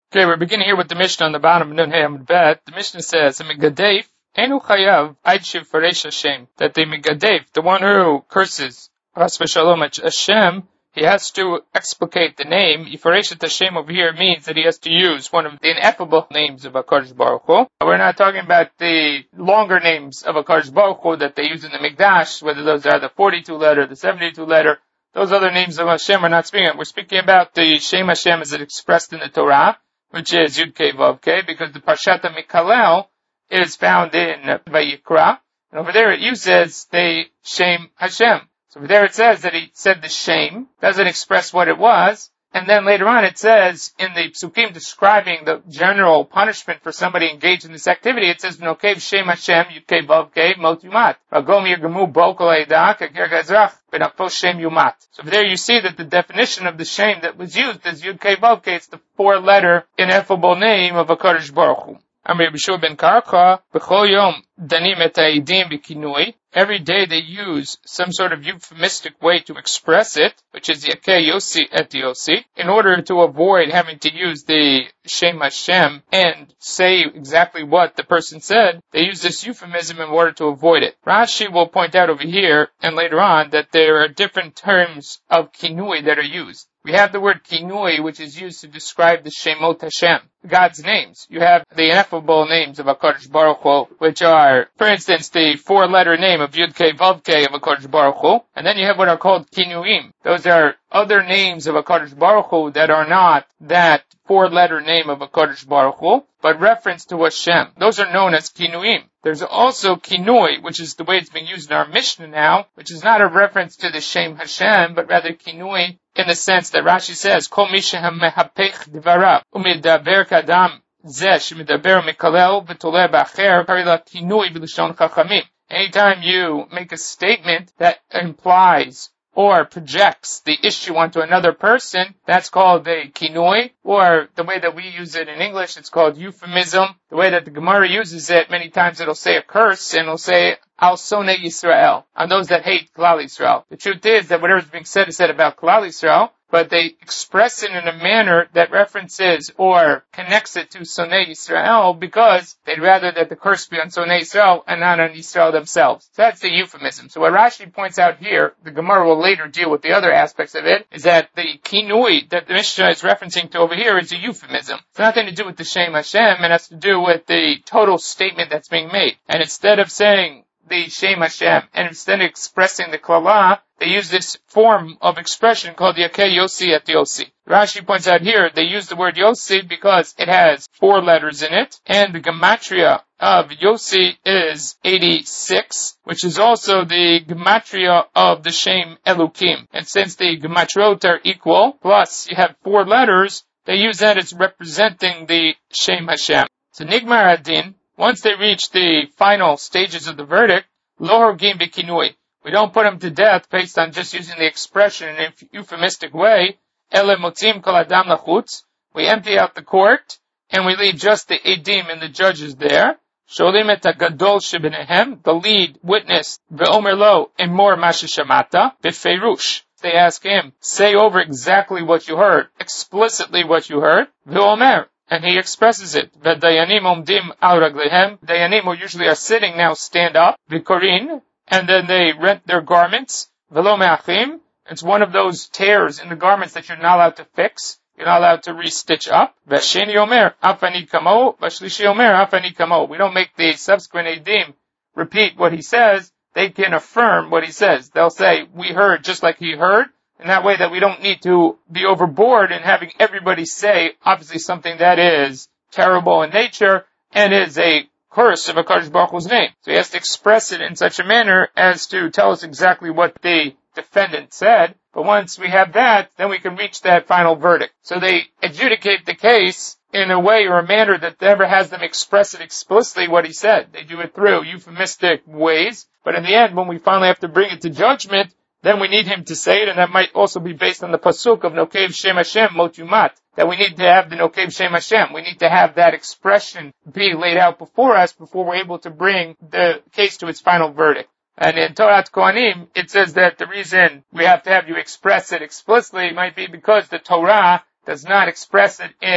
Okay, we're beginning here with the Mishnah on the bottom of Nun Hey Amud Bet. The Mishnah says, "Megadef enu chayav aitshiv faresh Hashem." That the Megadef, the one who curses Chas v'Shalom Hashem, he has to explicate the name. Yifaresh Hashem over here means that he has to use one of the ineffable names of HaKadosh Baruch Hu. We're not talking about the longer names of HaKadosh Baruch Hu that they use in the Mikdash, whether those are the 42 letter, the 72 letter. Those other names of Hashem we're not speaking of. We're speaking about the Shem Hashem as it expressed in the Torah, which is Yud Kei Vav Kei, because the Parshat Mikalel is found in Vayikra, and over there it uses the Shem Hashem. So over there it says that he said the Shem, doesn't express what it was, and then later on it says in the Psukim describing the general punishment for somebody engaged in this activity, it says, Nokev Shem Hashem Yud Kei Vav Kei Mot Yumat. Ragom Yirgamu Bo Kol Eidah Keger Gazrach Benakpo Shem Yumat. So there you see that the definition of the Shem that was used is Yud Kei Vav Kei. It's the four-letter ineffable name of HaKadosh Baruch Hu. Amar Yeshua ben Karcha, B'chol Yom Danim et Ha'edim B'kinui. Every day they use some sort of euphemistic way to express it, which is Yakei Yossi et Yossi, in order to avoid having to use the Shem Hashem and say exactly what the person said. They use this euphemism in order to avoid it. Rashi will point out over here and later on that there are different terms of kinui that are used. We have the word kinui, which is used to describe the Shemot Hashem, God's names. You have the ineffable names of HaKadosh Baruch Hu, which are, for instance, the four-letter name of Yud Kei Vav Kei of HaKadosh Baruch Hu. And then you have what are called kinuim. Those are other names of HaKadosh Baruch Hu that are not that four-letter name of HaKadosh Baruch Hu, but reference to Hashem. Those are known as kinuim. There's also kinui, which is the way it's being used in our Mishnah now, which is not a reference to the Shem Hashem, but rather kinui in the sense that Rashi says, Kol mi shehem mehapech divarav, umidaber kadam zeh shemidaber mikalel v'toleh b'acher, karila kinui b'lishon chachamim. Anytime you make a statement that implies or projects the issue onto another person, that's called a kinui, or the way that we use it in English, it's called euphemism. The way that the Gemara uses it, many times it'll say a curse, and it'll say, Al Sonei Yisrael, on those that hate Klal Yisrael. The truth is that whatever's being said is said about Klal Yisrael, but they express it in a manner that references or connects it to Sonei Yisrael because they'd rather that the curse be on Sonei Yisrael and not on Yisrael themselves. So that's the euphemism. So what Rashi points out here, the Gemara will later deal with the other aspects of it, is that the kinui that the Mishnah is referencing to over here is a euphemism. It's nothing to do with the Shem Hashem, it has to do with the total statement that's being made. And instead of saying the Shem Hashem, and instead of expressing the Klala, they use this form of expression called Yakei Yossi et Yossi. Rashi points out here, they use the word Yossi because it has four letters in it, and the gematria of Yossi is 86, which is also the gematria of the Shem Elokim. And since the gematriot are equal, plus you have four letters, they use that as representing the Shem Hashem. So Nigmar Adin, once they reach the final stages of the verdict, lo horgim b'kinui. We don't put them to death based on just using the expression in a euphemistic way. Ele motzim kol adam lachutz. We empty out the court, and we leave just the edim and the judges there. Sholim et hagadol shebenehem, the lead witness, ve'omer lo emor ma sheshamata, b'feirush. They ask him, say over exactly what you heard, explicitly what you heard. Ve'omer. And he expresses it. V'dayanim omdim al raglehem. Dayanim who usually are sitting now stand up. V'korin. And then they rent their garments. V'lo me'achim. It's one of those tears in the garments that you're not allowed to fix. You're not allowed to restitch up. V'sheni omer afani kamo. V'shlishi omer afani kamo. We don't make the subsequent edim repeat what he says. They can affirm what he says. They'll say, we heard just like he heard. In that way that we don't need to be overboard in having everybody say, obviously something that is terrible in nature and is a curse of HaKadosh Baruch Hu's name. So he has to express it in such a manner as to tell us exactly what the defendant said. But once we have that, then we can reach that final verdict. So they adjudicate the case in a way or a manner that never has them express it explicitly what he said. They do it through euphemistic ways. But in the end, when we finally have to bring it to judgment, then we need him to say it, and that might also be based on the pasuk of Nokev Shem Hashem Mot Yumat, that we need to have the Nokev Shem Hashem. We need to have that expression be laid out before us before we're able to bring the case to its final verdict. And in Torat Kohanim, it says that the reason we have to have you express it explicitly might be because the Torah does not express it in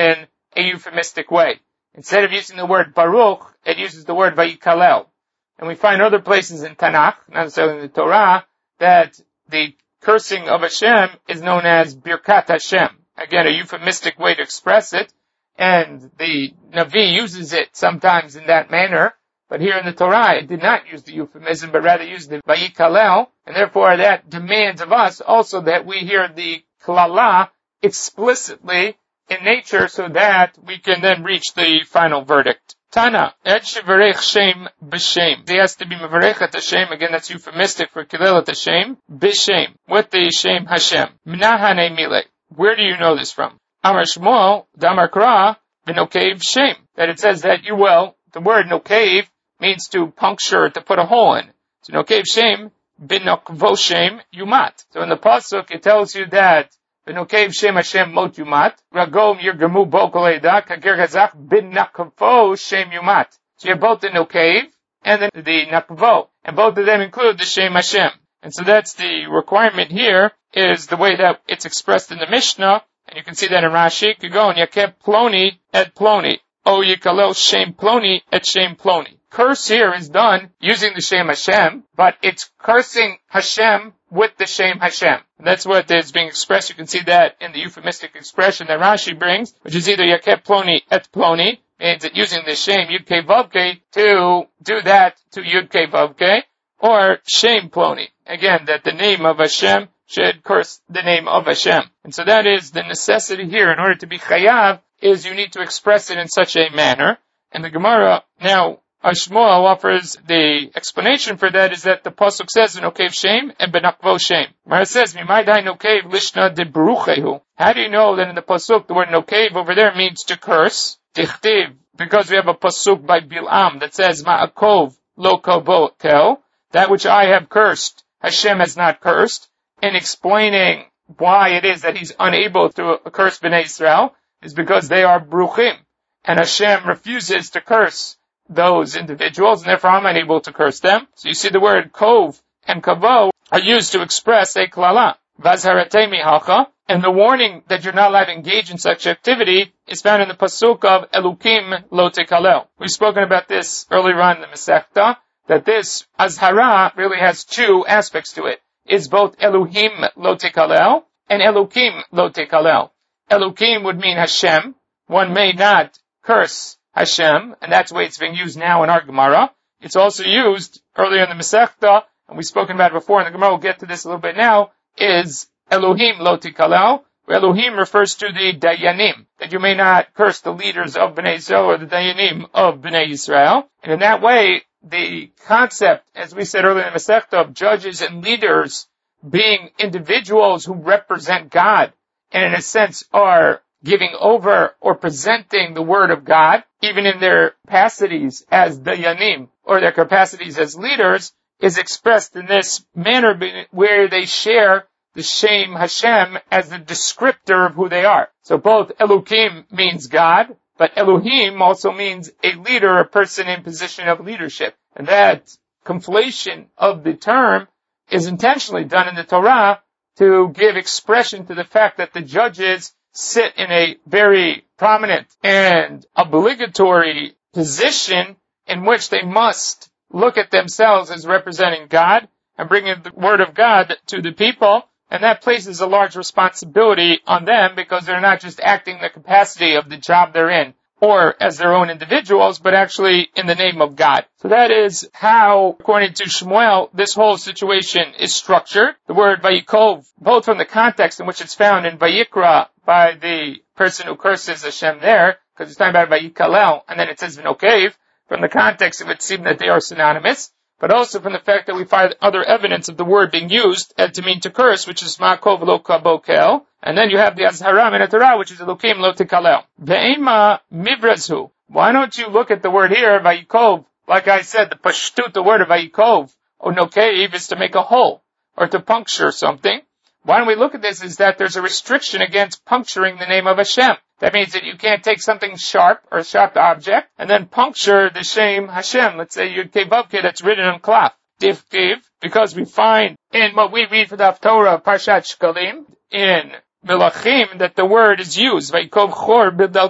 a euphemistic way. Instead of using the word Baruch, it uses the word Vayikalel. And we find other places in Tanakh, not necessarily in the Torah, that the cursing of Hashem is known as Birkat Hashem. Again, a euphemistic way to express it. And the Navi uses it sometimes in that manner. But here in the Torah, it did not use the euphemism, but rather used the Vayikalel. And therefore, that demands of us also that we hear the Klala explicitly in nature so that we can then reach the final verdict. Tana, et shevarech shem b'shem. He has to be mevarech at Hashem. Again, that's euphemistic for kilel at Hashem. B'shem. With the Shem Hashem. Minahane mile. Where do you know this from? Amar Shmuel, Damar Kra, v'nokev shem. That it says that you will, the word nokev means to puncture, to put a hole in. So nokev shem, b'nokvo shem, yumat. So in the Pasuk, it tells you that V'nokev Shem Hashem mot yumat. Ragom yirgamu bo kol eda. Kager gazach b'nakvo Shem yumat. So you have both the nokev and then the nakvo. And both of them include the Shem Hashem. And so that's the requirement here, is the way that it's expressed in the Mishnah. And you can see that in Rashi. Kagon yakev ploni et ploni. O yikalel Shem ploni et Shem ploni. Curse here is done using the Shem Hashem, but it's cursing Hashem with the Shem Hashem. And that's what is being expressed. You can see that in the euphemistic expression that Rashi brings, which is either Yakeb Ploni et Ploni, means that using the Shem Yud Kei Vav Kei to do that to Yud Kei Vav Kei, or Shem Ploni. Again, that the name of Hashem should curse the name of Hashem. And so that is the necessity here. In order to be Chayav, is you need to express it in such a manner. And the Gemara now, Shmuel offers the explanation for that is that the pasuk says "Nokev Shem" and "Benakvo Shem." Gemara says, "Mimaydai Nokev Lishna de Beruchehu." How do you know that in the pasuk the word Nokev over there means to curse? Tichtiv, because we have a pasuk by Bil'am that says Ma'akov Lo Kobo Kel, that which I have cursed, Hashem has not cursed. In explaining why it is that He's unable to curse Bnei Israel is because they are Bruchim, and Hashem refuses to curse those individuals, and therefore I'm unable to curse them. So you see the word kov and kavo are used to express a klala. Vazharatei mihacha, and the warning that you're not allowed to engage in such activity is found in the pasuk of Elukim lo tekalel. We've spoken about this earlier on in the Masechta, that this azhara really has two aspects to it. It's both Elohim lo tekalel and Elukim lo tekalel. Elukim would mean Hashem. One may not curse Hashem, and that's the way it's being used now in our Gemara. It's also used earlier in the Masechta, and we've spoken about it before, and the Gemara will get to this a little bit now, is Elohim lo tikalel, where Elohim refers to the Dayanim, that you may not curse the leaders of Bnei Israel or the Dayanim of Bnei Israel. And in that way, the concept, as we said earlier in the Masechta, of judges and leaders being individuals who represent God, and in a sense are giving over or presenting the word of God, even in their capacities as Dayanim or their capacities as leaders, is expressed in this manner where they share the Shem Hashem as the descriptor of who they are. So both Elohim means God, but Elohim also means a leader, a person in position of leadership. And that conflation of the term is intentionally done in the Torah to give expression to the fact that the judges sit in a very prominent and obligatory position in which they must look at themselves as representing God and bringing the word of God to the people. And that places a large responsibility on them because they're not just acting in the capacity of the job they're in or as their own individuals, but actually in the name of God. So that is how, according to Shmuel, this whole situation is structured. The word Vayikov, both from the context in which it's found in Vayikra by the person who curses Hashem there, because it's talking about Vayikalel, and then it says V'nokev, from the context it would seem that they are synonymous, but also from the fact that we find other evidence of the word being used to mean to curse, which is Ma'akov lo kabokel, and then you have the Azhara min Torah, which is Elokim lo tikalel. Ve'ema mivrazhu. Why don't you look at the word here, Vayikov? Like I said, the pashtut, the word of Vayikov, or nokev, is to make a hole, or to puncture something. Why don't we look at this is that there's a restriction against puncturing the name of Hashem. That means that you can't take something sharp, or a sharp object, and then puncture the Shem Hashem. Let's say Yud Kei Vav Kei that's written on cloth. Div Kiv, because we find in what we read for the Haftorah of Parshat Shkalim, in Melachim, that the word is used, Vayikov Chor B'dalto.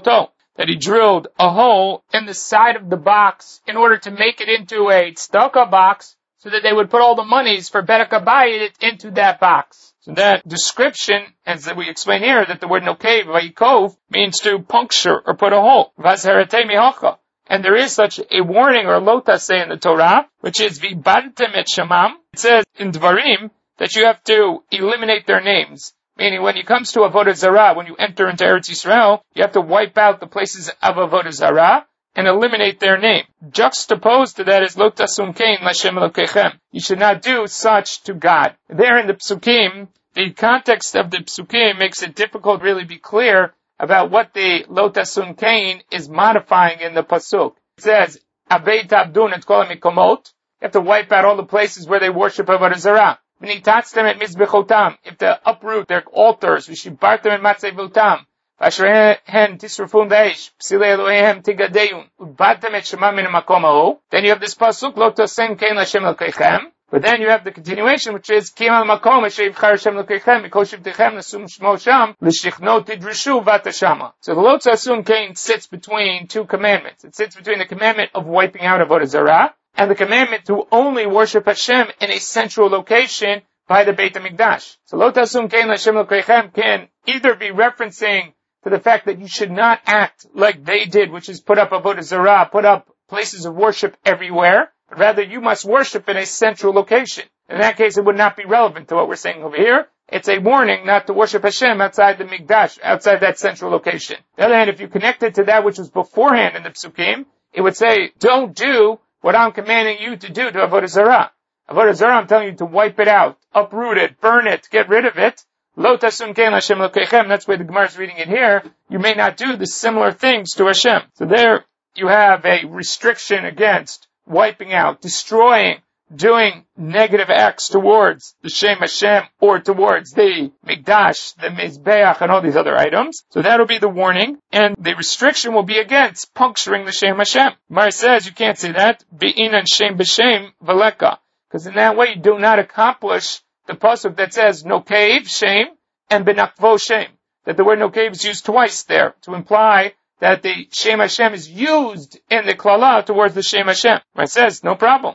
that he drilled a hole in the side of the box in order to make it into a tzedakah box, so that they would put all the monies for Berachah Bayit into that box. So that description, as we explain here, that the word nokev, vayikov, means to puncture or put a hole. Vazharatei mihacha. And there is such a warning or lotase in the Torah, which is vibartem et shamam. It says in Dvarim that you have to eliminate their names. Meaning when it comes to Avodah Zarah, when you enter into Eretz Yisrael, you have to wipe out the places of Avodah Zarah and eliminate their name. Juxtaposed to that is Lo tasum kein l'Hashem Elokechem. You should not do such to God. There in the Psukim, the context of the Psukim makes it difficult to really be clear about what the Lo tasum kein is modifying in the Pasuk. It says, Avei tabdun et kol mikomot. You have to wipe out all the places where they worship Avodah Zarah. If they uproot their altars, then you have this pasuk, Lo tasem kein l'Hashem Elokechem. But then you have the continuation, which is Kim al makom she'ivchar Hashem Elokechem mikol shivtechem nasum shmo sham l'shichnot tidrishu vatashama. So the Lo tasum kein sits between two commandments. It sits between the commandment of wiping out Avodah Zarah and the commandment to only worship Hashem in a central location by the Beit HaMikdash. So Lo tasum kein l'Hashem Elokechem can either be referencing to the fact that you should not act like they did, which is put up Avodah Zarah, put up places of worship everywhere, but rather you must worship in a central location. In that case, it would not be relevant to what we're saying over here. It's a warning not to worship Hashem outside the Mikdash, outside that central location. On the other hand, if you connect it to that which was beforehand in the Psukim, it would say, don't do what I'm commanding you to do to Avodah Zarah. Avodah Zarah, I'm telling you to wipe it out, uproot it, burn it, get rid of it. Lo tasum kein l'Hashem Elokechem, that's why the Gemara is reading it here. You may not do the similar things to Hashem. So there you have a restriction against wiping out, destroying, doing negative acts towards the Shem Hashem or towards the Mikdash, the Mizbeach, and all these other items. So that'll be the warning, and the restriction will be against puncturing the Shem Hashem. Gemara says you can't say that. Be'inan Shem b'Shem v'leka. Because in that way you do not accomplish the pasuk that says nokev, shame, and benakvo, shame. That the word nokev is used twice there to imply that the Shem Hashem is used in the klala towards the Shem Hashem. It says, no problem.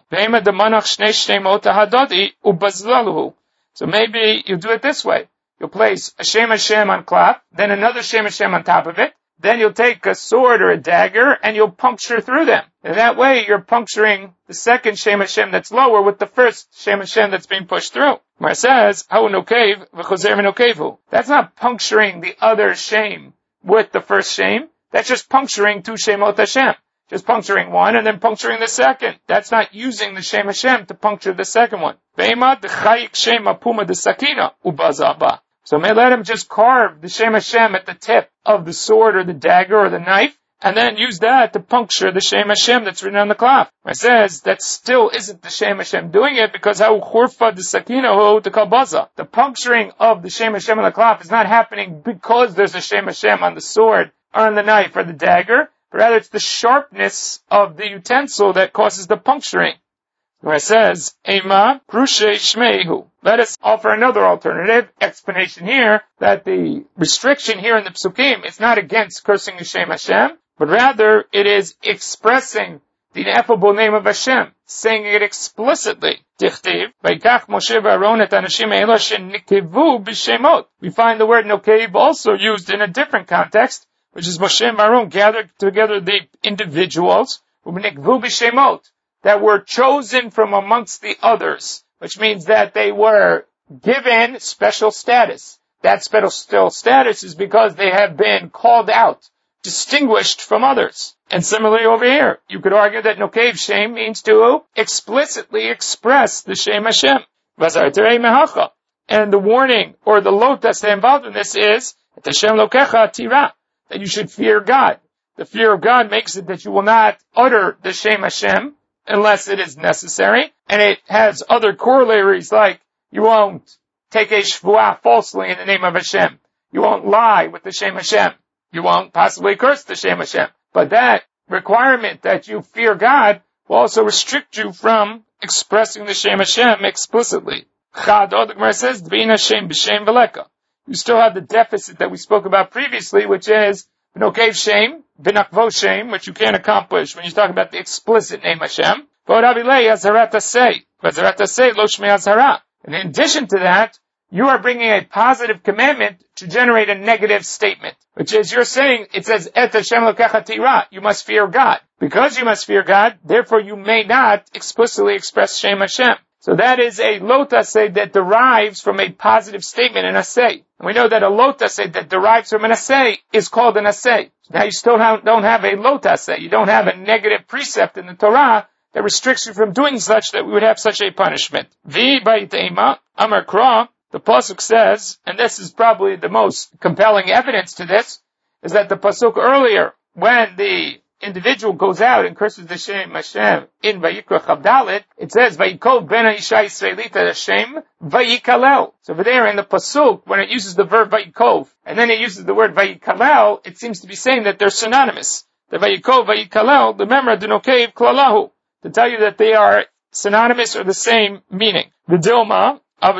So maybe you do it this way. You'll place a Shem Hashem on klaf, then another Shem Hashem on top of it, then you'll take a sword or a dagger and you'll puncture through them. And that way you're puncturing the second Shem Hashem that's lower with the first Shem Hashem that's being pushed through. Where it says, that's not puncturing the other Shem with the first Shem. That's just puncturing two Shemot Hashem. Just puncturing one and then puncturing the second. That's not using the Shem Hashem to puncture the second one. So may let him just carve the Shem Hashem at the tip of the sword or the dagger or the knife, and then use that to puncture the Shem Hashem that's written on the cloth. It says that still isn't the Shem Hashem doing it, because how churfa the sakina the kalbaza. The puncturing of the Shem Hashem on the cloth is not happening because there's a Shem Hashem on the sword or on the knife or the dagger, but rather it's the sharpness of the utensil that causes the puncturing. Where it says, Ema Prushe Shmeihu. Let us offer another alternative explanation here, that the restriction here in the Psukim is not against cursing Hashem Hashem, but rather it is expressing the ineffable name of Hashem, saying it explicitly. Tichtiv, Vaikach Moshe v'Aaron et Anashim Eila she'nikevu b'shemot. We find the word nokev also used in a different context, which is Moshe and Aaron gathered together the individuals, u'nikvu b'shemot, that were chosen from amongst the others, which means that they were given special status. That special status is because they have been called out, distinguished from others. And similarly over here, you could argue that nokev shem means to explicitly express the Shem Hashem. And the warning, or the lot that's involved in this is, Hashem lokecha tira, that you should fear God. The fear of God makes it that you will not utter the Shem Hashem unless it is necessary. And it has other corollaries, like you won't take a shvuah falsely in the name of Hashem. You won't lie with the Shem Hashem. You won't possibly curse the Shem Hashem. But that requirement that you fear God will also restrict you from expressing the Shem Hashem explicitly. Chad, the Gemara says, you still have the deficit that we spoke about previously, which is V'nokev Shem, v'nakvo Shem, which you can't accomplish when you talk about the explicit name Hashem. V'odavilei Azarat Asei. V'azarat Asei lo Shmei Azhara. And in addition to that, you are bringing a positive commandment to generate a negative statement, which is you're saying, it says, Et Hashem Elokecha Tira, you must fear God. Because you must fear God, therefore you may not explicitly express Shem Hashem. So that is a lot asay that derives from a positive statement, an asay. And we know that a lot asay that derives from an asay is called an asay. So now you still don't have a lot asay. You don't have a negative precept in the Torah that restricts you from doing such that we would have such a punishment. Vi ba'itema amar kra. The pasuk says, and this is probably the most compelling evidence to this, is that the pasuk earlier, when the individual goes out and curses the Shem Hashem in Vayikra Chavdalit, it says, Vayikol ben Isha Yisraelita Hashem Vayikalel. So over there in the pasuk, when it uses the verb Vayikov, and then it uses the word Vayikalel, it seems to be saying that they're synonymous. The Vayikov, Vayikalel, the memra denokev klalahu, to tell you that they are synonymous or the same meaning. The Dilma,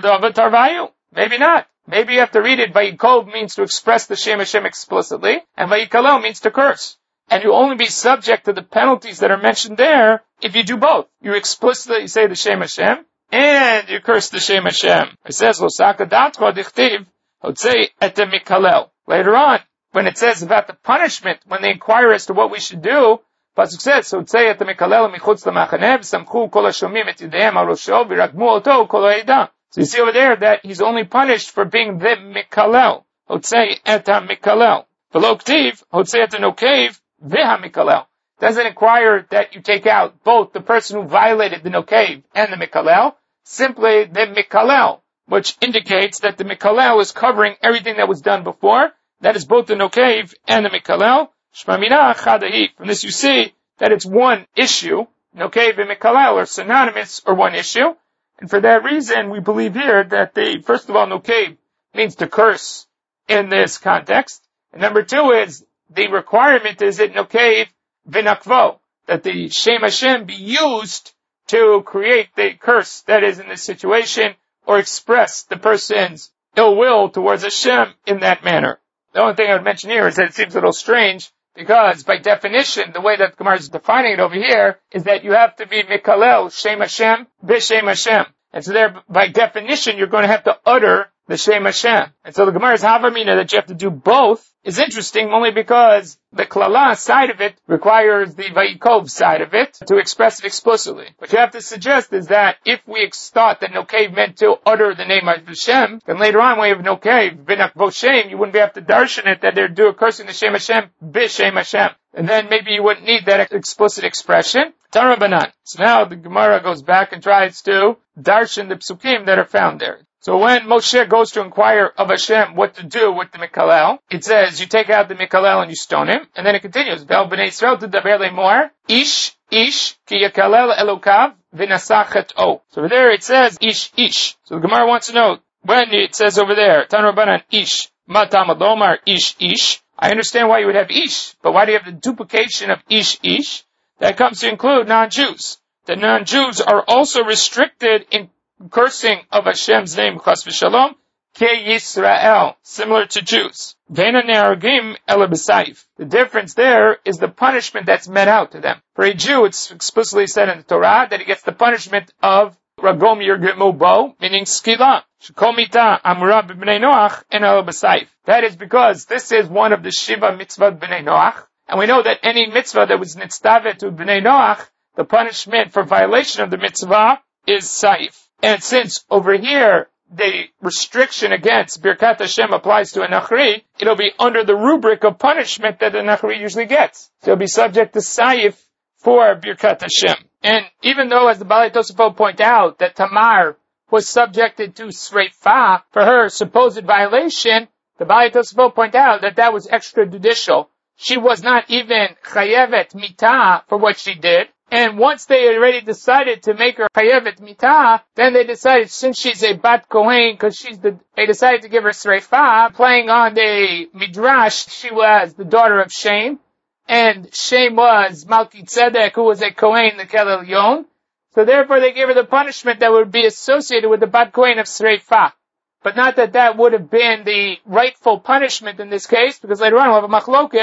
Avadav maybe not. Maybe you have to read it. Vayikov means to express the Shem Hashem explicitly, and Vayikalel means to curse. And you only be subject to the penalties that are mentioned there if you do both. You explicitly say the Shem Hashem, and you curse the Shem Hashem. It says, Losaka datcha dichtiv, hotzei etem mikalel. Later on, when it says about the punishment, when they inquire as to what we should do, Pasuk says, hotzei etem mikalel michutz l'machanev, samchu kol hashomim et yidehem al rosho, v'ragmu oto kol ha'edah. So you see over there that he's only punished for being the mikalel. Hotzei etem mikalel. V'lo ktiv, hotzei etem nokev, Viha Mikalel. Doesn't inquire that you take out both the person who violated the Nokev and the Mikalel, simply the Mikalel, which indicates that the Mikalel is covering everything that was done before. That is both the Nokev and the Mikalel. Shmamina Chadahi. From this you see that it's one issue. Nokev and Mikalel are synonymous or one issue. And for that reason, we believe here that first of all, Nokev means to curse in this context. And number two is, the requirement is that Nokev v'nakvo, that the Shem Hashem be used to create the curse that is in this situation, or express the person's ill will towards Hashem in that manner. The only thing I would mention here is that it seems a little strange, because by definition, the way that Gemara is defining it over here, is that you have to be Mikalel, Shem Hashem, B'Shem Hashem. And so there, by definition, you're going to have to utter the Shem Hashem. And so the Gemara's Havamina that you have to do both is interesting only because the Klala side of it requires the Vayikov side of it to express it explicitly. What you have to suggest is that if we thought that Nokev meant to utter the name of Hashem, then later on when you have Nokev, V'nakvo Shem, you wouldn't be able to darshan it that they're doing cursing the Shem Hashem, B'Shem Hashem. And then maybe you wouldn't need that explicit expression. Tarabanan. So now the Gemara goes back and tries to darshan the psukim that are found there. So when Moshe goes to inquire of Hashem what to do with the Mikalel, it says you take out the Mikalel and you stone him, and then it continues, Vel b'nei Yisrael t'daber lemor, ish ki yakalel elokav v'nasachet o. So over there it says ish. So the Gemara wants to know, when it says over there, Tan Rabbanan ish, ma tamad lomar ish, I understand why you would have ish, but why do you have the duplication of ish? That comes to include non-Jews. The non-Jews are also restricted in cursing of Hashem's name, Chas v'Shalom, Ke Yisrael, similar to Jews. Ve'ena ne'argim ela b'sayif. The difference there is the punishment that's meant out to them. For a Jew, it's explicitly said in the Torah that he gets the punishment of Ragom Yirgemu Bo, meaning Skila. Shekomita Amura b'bnei Noach en ela b'sayif. That is because this is one of the Shiva mitzvah b'nei Noach, and we know that any mitzvah that was nitztavet to b'nei Noach, the punishment for violation of the mitzvah is saif. And since over here, the restriction against Birkat Hashem applies to a Nachri, it'll be under the rubric of punishment that the Nachri usually gets. So it'll be subject to Saif for Birkat Hashem. And even though, as the Balei Tosafot point out, that Tamar was subjected to Sreifa for her supposed violation, the Balei Tosafot point out that that was extrajudicial. She was not even Chayevet Mitah for what she did. And once they already decided to make her chayevet mitah, then they decided, since she's a bat kohen, because they decided to give her sreifa, playing on the midrash, she was the daughter of Shem, and Shem was Malki Tzedek, who was a kohen, the Kel Elyon. So therefore they gave her the punishment that would be associated with the bat kohen of sreifa. But not that would have been the rightful punishment in this case, because later on we'll have a machloket,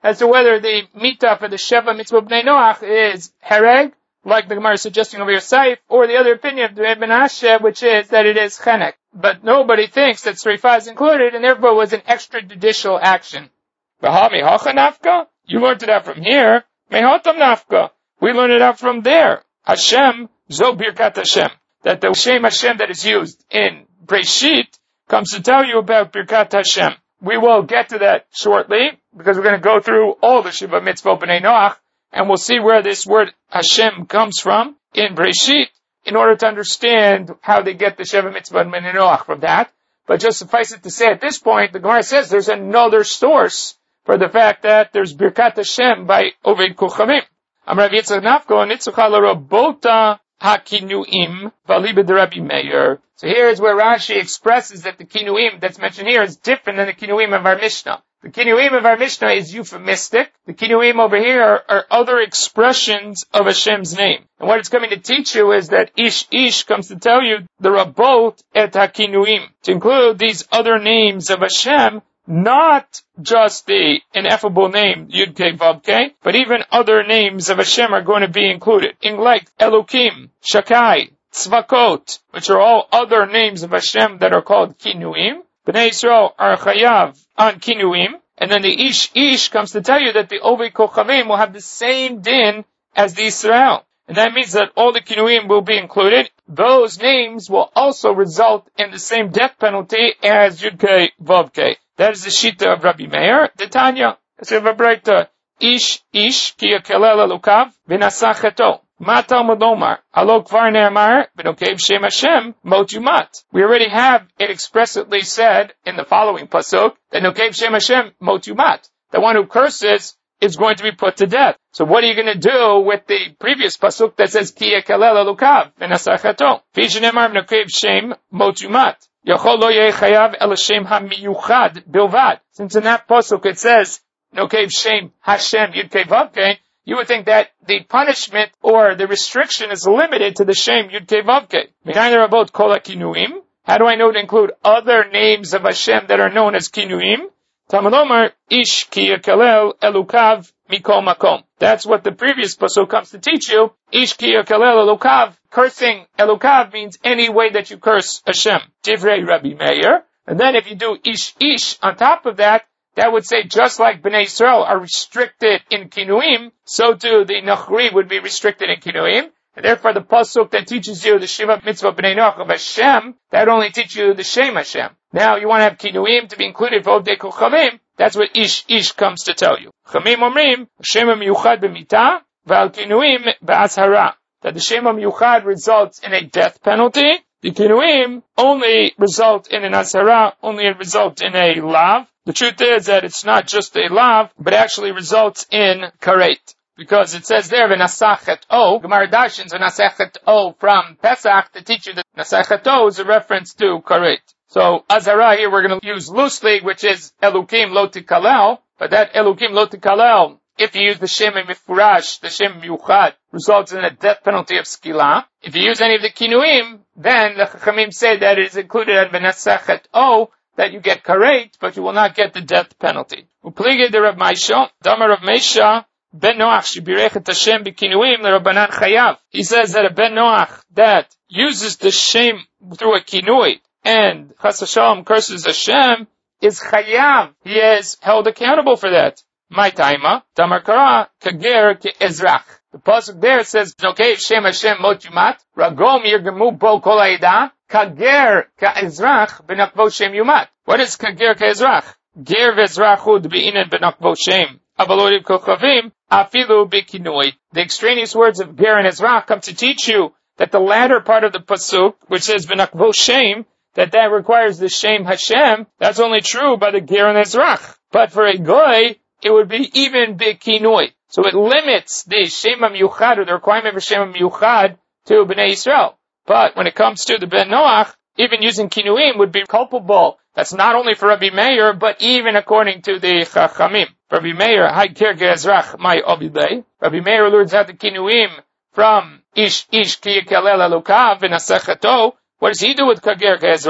as to whether the mitah for the Sheva Mitzvah Bnei Noach is hereg, like the Gemara is suggesting over here, Saif, or the other opinion of the Ibn Ashe, which is that it is chenek. But nobody thinks that Srifa is included, and therefore was an extrajudicial action. V'hami hacha nafka? You learned it out from here. Mehatam nafka. We learned it out from there. Hashem, zo birkat Hashem. That the Shem Hashem that is used in Breshit comes to tell you about birkat Hashem. We will get to that shortly, because we're going to go through all the Shiva Mitzvah B'nai Noach, and we'll see where this word Hashem comes from in Breshit, in order to understand how they get the Shiva Mitzvah B'nai Noach from that. But just suffice it to say, at this point, the Gemara says there's another source for the fact that there's birkat Hashem by Oved Kochavim. Amar Rav Yitzchak Nafko, Nitzucha l'Rabota HaKinuim V'alibed Rabbi Meir. So here is where Rashi expresses that the Kinuim that's mentioned here is different than the Kinuim of our Mishnah. The Kinuim of our Mishnah is euphemistic. The Kinuim over here are other expressions of Hashem's name. And what it's coming to teach you is that Ish comes to tell you the Rabot et HaKinuim, to include these other names of Hashem, not just the ineffable name Yud Kei Vav Kei, but even other names of Hashem are going to be included. In like Elokim, Shakai, Tzvakot, which are all other names of Hashem that are called Kinuim. Bnei Yisrael are Chayav on Kinuim. And then the Ish comes to tell you that the Ovei Kochavim will have the same din as the Yisrael. And that means that all the Kinuim will be included. Those names will also result in the same death penalty as Yud Kei Vav Kei. That is the Shita of Rabbi Meir. The Tanya, so we have a breita. Ish ki yakelel elukav v'nasach cheto. Ma Talmud Omar alok var ne'amar v'nokev shem Hashem mot yumat. We already have it expressly said in the following pasuk that nokev shem Hashem mot yumat. The one who curses is going to be put to death. So what are you going to do with the previous pasuk that says ki yakelel elukav v'nasach cheto? V'yish ne'amar v'nokev shem mot yumat. Yachol lo yeh chayav el Hashem ha-miyuchad bilvad. Since in that pasuk it says, Nokev Shem Hashem Yud Kei Vav Kei, you would think that the punishment or the restriction is limited to the Shem Yud Kei Vav Kei. Minayna Rabot Kol HaKinuim. How do I know to include other names of Hashem that are known as Kinuim? Talmud Omar, Ish ki yakalel elukav mikol makom. That's what the previous pasuk comes to teach you. Ish ki yakalel elukav. Cursing elukav means any way that you curse Hashem. Divrei Rabbi Meir. And then if you do ish on top of that, that would say just like Bnei Yisrael are restricted in Kinuim, so too the Nachri would be restricted in Kinuim. And therefore the pasuk that teaches you the Shiva Mitzvah Bnei Noach of Hashem, that only teach you the Shem Hashem. Now you want to have Kinuim to be included for Ovdei Kochavim, that's what ish comes to tell you. Chamim omrim, Shem HaMiyuchad b'mitah, v'al Kinuim b'azhara. That the Shem HaMiyuchad results in a death penalty. The Kinuim only result in an azhara, only result in a lav. The truth is that it's not just a lav, but actually results in karet. Because it says there, v'nasachet o, Gemara Dashins v'nasachet o from Pesach to teach you that nasachet o is a reference to karet. So, azhara here we're going to use loosely, which is elukim lo tikalel, but that elukim lo tikalel, if you use the Shem Mifurash, the Shem Yuchad, results in a death penalty of skila. If you use any of the Kinuim, then the Chachamim say that it is included at v'nasachet o, that you get karet, but you will not get the death penalty. Upligid de Rav Maisha, Damar Rav Meisha, Ben Noach shibirechet Hashem b'kinuim l'Rabbanan chayav. He says that a Ben Noach that uses the Shem through a kinui and Chas v'Shalom curses Hashem is chayav. He is held accountable for that. My taima, Damar Kara, kager ke'ezrach. The pasuk there says, Nokev Shem Hashem mot yumat, Ragom yirgemu bo kol ha'edah, kager ke'ezrach b'nakvo Shem yumat. What is kager ke'ezrach? Ger v'ezrachud be'inan b'nakvo Shem. Avaloriv kochavim, afilu b'kinui. The extraneous words of ger and ezrach come to teach you that the latter part of the pasuk, which says b'nakvo Shem, that requires the Shem Hashem, that's only true by the ger and ezrach. But for a goy, it would be even b'kinui. So it limits the Shem HaMiyuchad, or the requirement for Shem HaMiyuchad, to Bnei Yisrael. But when it comes to the Ben Noach, even using Kinuim would be culpable. That's not only for Rabbi Meir, but even according to the Chachamim. Rabbi Meir, Hai Ker Ge'ezrach, Mai Obidei. Rabbi Meir learns out the Kinuim from Ish Ki Yakelel Elukav V'Nasecheto. What does he do with Kager Ge'ezrach?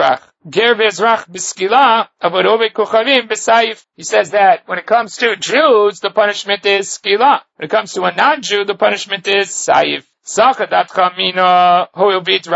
ger ve'ezrach b'skila, avod oved kochavim b'sayif. He says that when it comes to Jews, the punishment is skila. When it comes to a non-Jew, the punishment is sayif. Sachadatcha mina hoil bit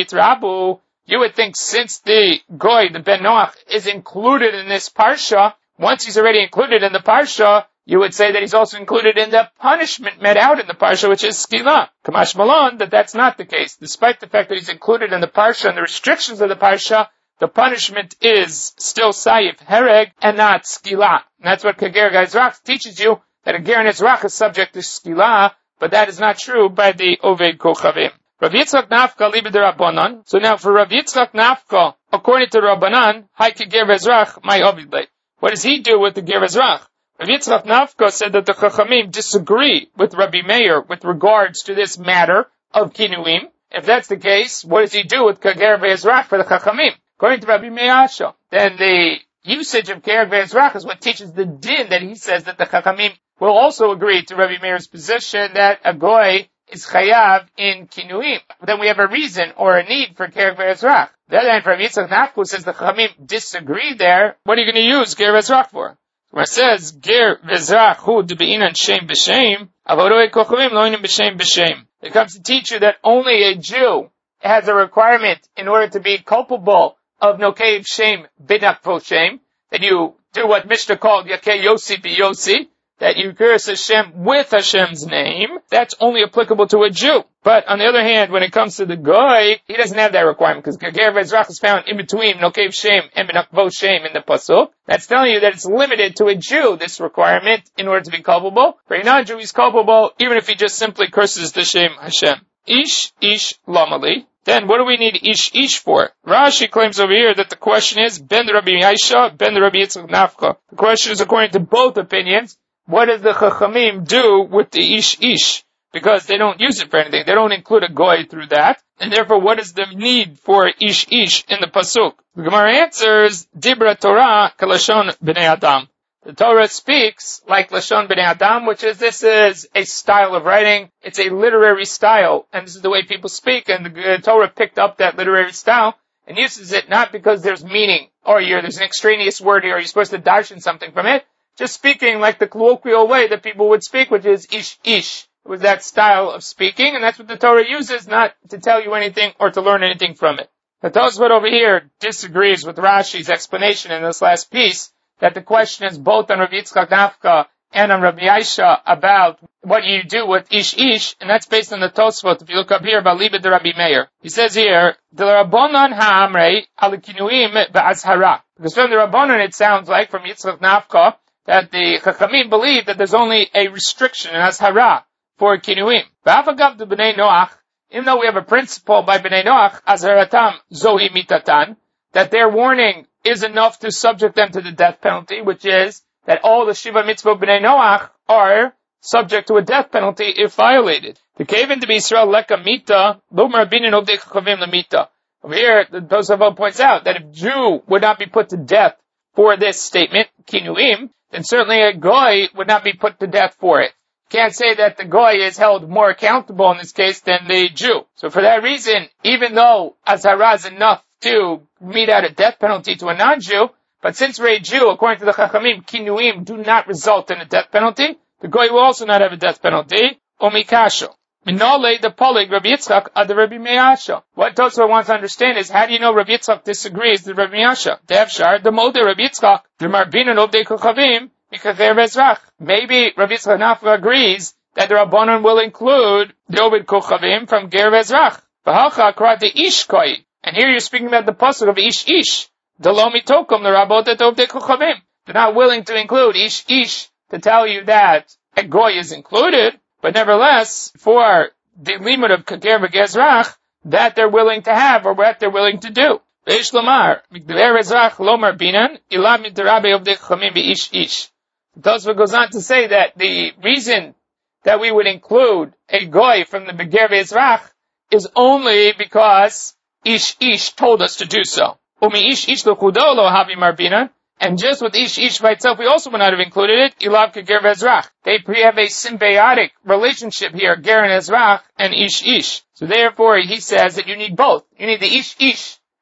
rabu. You would think since the goy, the ben Noach, is included in this parsha, once he's already included in the parsha, you would say that he's also included in the punishment met out in the parsha, which is skila. Kamash malon, that's not the case. Despite the fact that he's included in the parsha and the restrictions of the parsha, the punishment is still sayif, hereg, and not skila. And that's what Kager Ezrach teaches you, that a ger and Ezrach is subject to skila, but that is not true by the Oved Kochavim. Rav Yitzchak Nafka libe de Rabbanan. So now for Rav Yitzchak Nafka, according to Rabbanan, hai Kager Ezrach, my Ovidle. What does he do with the ger Ezrach? Rav Yitzchak Nafka said that the Chachamim disagree with Rabbi Meir with regards to this matter of Kinuim. If that's the case, what does he do with Kager Ezrach for the Chachamim? According to Rabbi Meir, then the usage of Kager Ezrach is what teaches the din that he says that the Chachamim will also agree to Rabbi Meir's position that a goy is chayav in Kinuim. Then we have a reason or a need for Kager Ezrach. The other hand, for Rabbi Yitzchak Nafka says the Chachamim disagree there. What are you going to use Kager Ezrach for? Where it says, ger v'ezrach hu d'be'inan shem b'shem, avodoi kochavim lo'inim b'shem b'shem. It comes to teach you that only a Jew has a requirement in order to be culpable of nokev shem b'nakvo shem, that you do what Mishnah called yakeh yosi b'yosi, that you curse Hashem with Hashem's name. That's only applicable to a Jew. But on the other hand, when it comes to the goy, he doesn't have that requirement, because Kager Ezrach is found in between Nokev Shem and Benakvo Shem in the Pasuk. That's telling you that it's limited to a Jew, this requirement, in order to be culpable. For a non-Jew, he's culpable, even if he just simply curses the Shem Hashem. Ish lamali. Then what do we need ish for? Rashi claims over here that the question is, ben the Rabbi Yaisha, ben the Rabbi Yitzchak Nafka. The question is according to both opinions, what does the Chachamim do with the ish? Because they don't use it for anything. They don't include a goy through that. And therefore, what is the need for ish in the Pasuk? The Gemara answers, Dibra Torah kalashon b'nei Adam. The Torah speaks like Lashon b'nei Adam, this is a style of writing. It's a literary style. And this is the way people speak. And the Torah picked up that literary style and uses it not because there's meaning, or there's an extraneous word here, or you're supposed to darshan something from it. Just speaking like the colloquial way that people would speak, which is ish. It was that style of speaking, and that's what the Torah uses, not to tell you anything or to learn anything from it. The Tosfot over here disagrees with Rashi's explanation in this last piece, that the question is both on Rabbi Yitzchak Nafka and on Rabbi Yaisha about what you do with ish, and that's based on the Tosfot. If you look up here about Libe de Rabbi Meir, he says here, the Rabbanan ha'amrei al kinuim ba'azhara. Because from the Rabbanan it sounds like, from Yitzchak Nafka, that the Chachamim believe that there's only a restriction, an azhara, for Kinuim. V'afagav de B'nai Noach, even though we have a principle by B'nai Noach, azharatam zohi mitatan, that their warning is enough to subject them to the death penalty, which is that all the Shiva mitzvah B'nai Noach are subject to a death penalty if violated. The Kevin to be Israel leka mita, lo marbinin obdei chachavim lemita. Over here, the Tosafot points out that if Jew would not be put to death for this statement, Kinuim, then certainly a goy would not be put to death for it. Can't say that the goy is held more accountable in this case than the Jew. So for that reason, even though azhara is enough to mete out a death penalty to a non-Jew, but since we're a Jew, according to the Chachamim, Kinuim do not result in a death penalty, the goy will also not have a death penalty. Omikasho. Minole the polig Rabbi Yitzchak ad Rabbi Meir. What Tosfot wants to understand is, how do you know Rabbi Yitzchak disagrees with Rabbi Meir? Devshar the molde Rabbi Yitzchak the marbinin obdei kochavim mikacher bezrach. Maybe Rabbi Yitzchak Nafka agrees that the Rabbanon will include the obed kochavim from ger bezrach. V'halcha akrat the ish koi. And here you're speaking about the pasuk of ish. The lo mitokum the rabot et obdei kochavim. They're not willing to include ish to tell you that a goy is included. But nevertheless, for the limit of Kager v'Gezrach, that they're willing to have, or what they're willing to do. V'esh lomar, mikdever ezrach lomar binan, ilam miterabe of the chachamim b'ish. The Tosfot goes on to say that the reason that we would include a goy from the Beger v'Ezrach is only because ish told us to do so. Umi ish l'chudo lo havi marbinan. And just with ish by itself, we also would not have included it. Ilav Kager v'Ezrach. They have a symbiotic relationship here, ger and Ezrach, and ish. So therefore, he says that you need both. You need the ish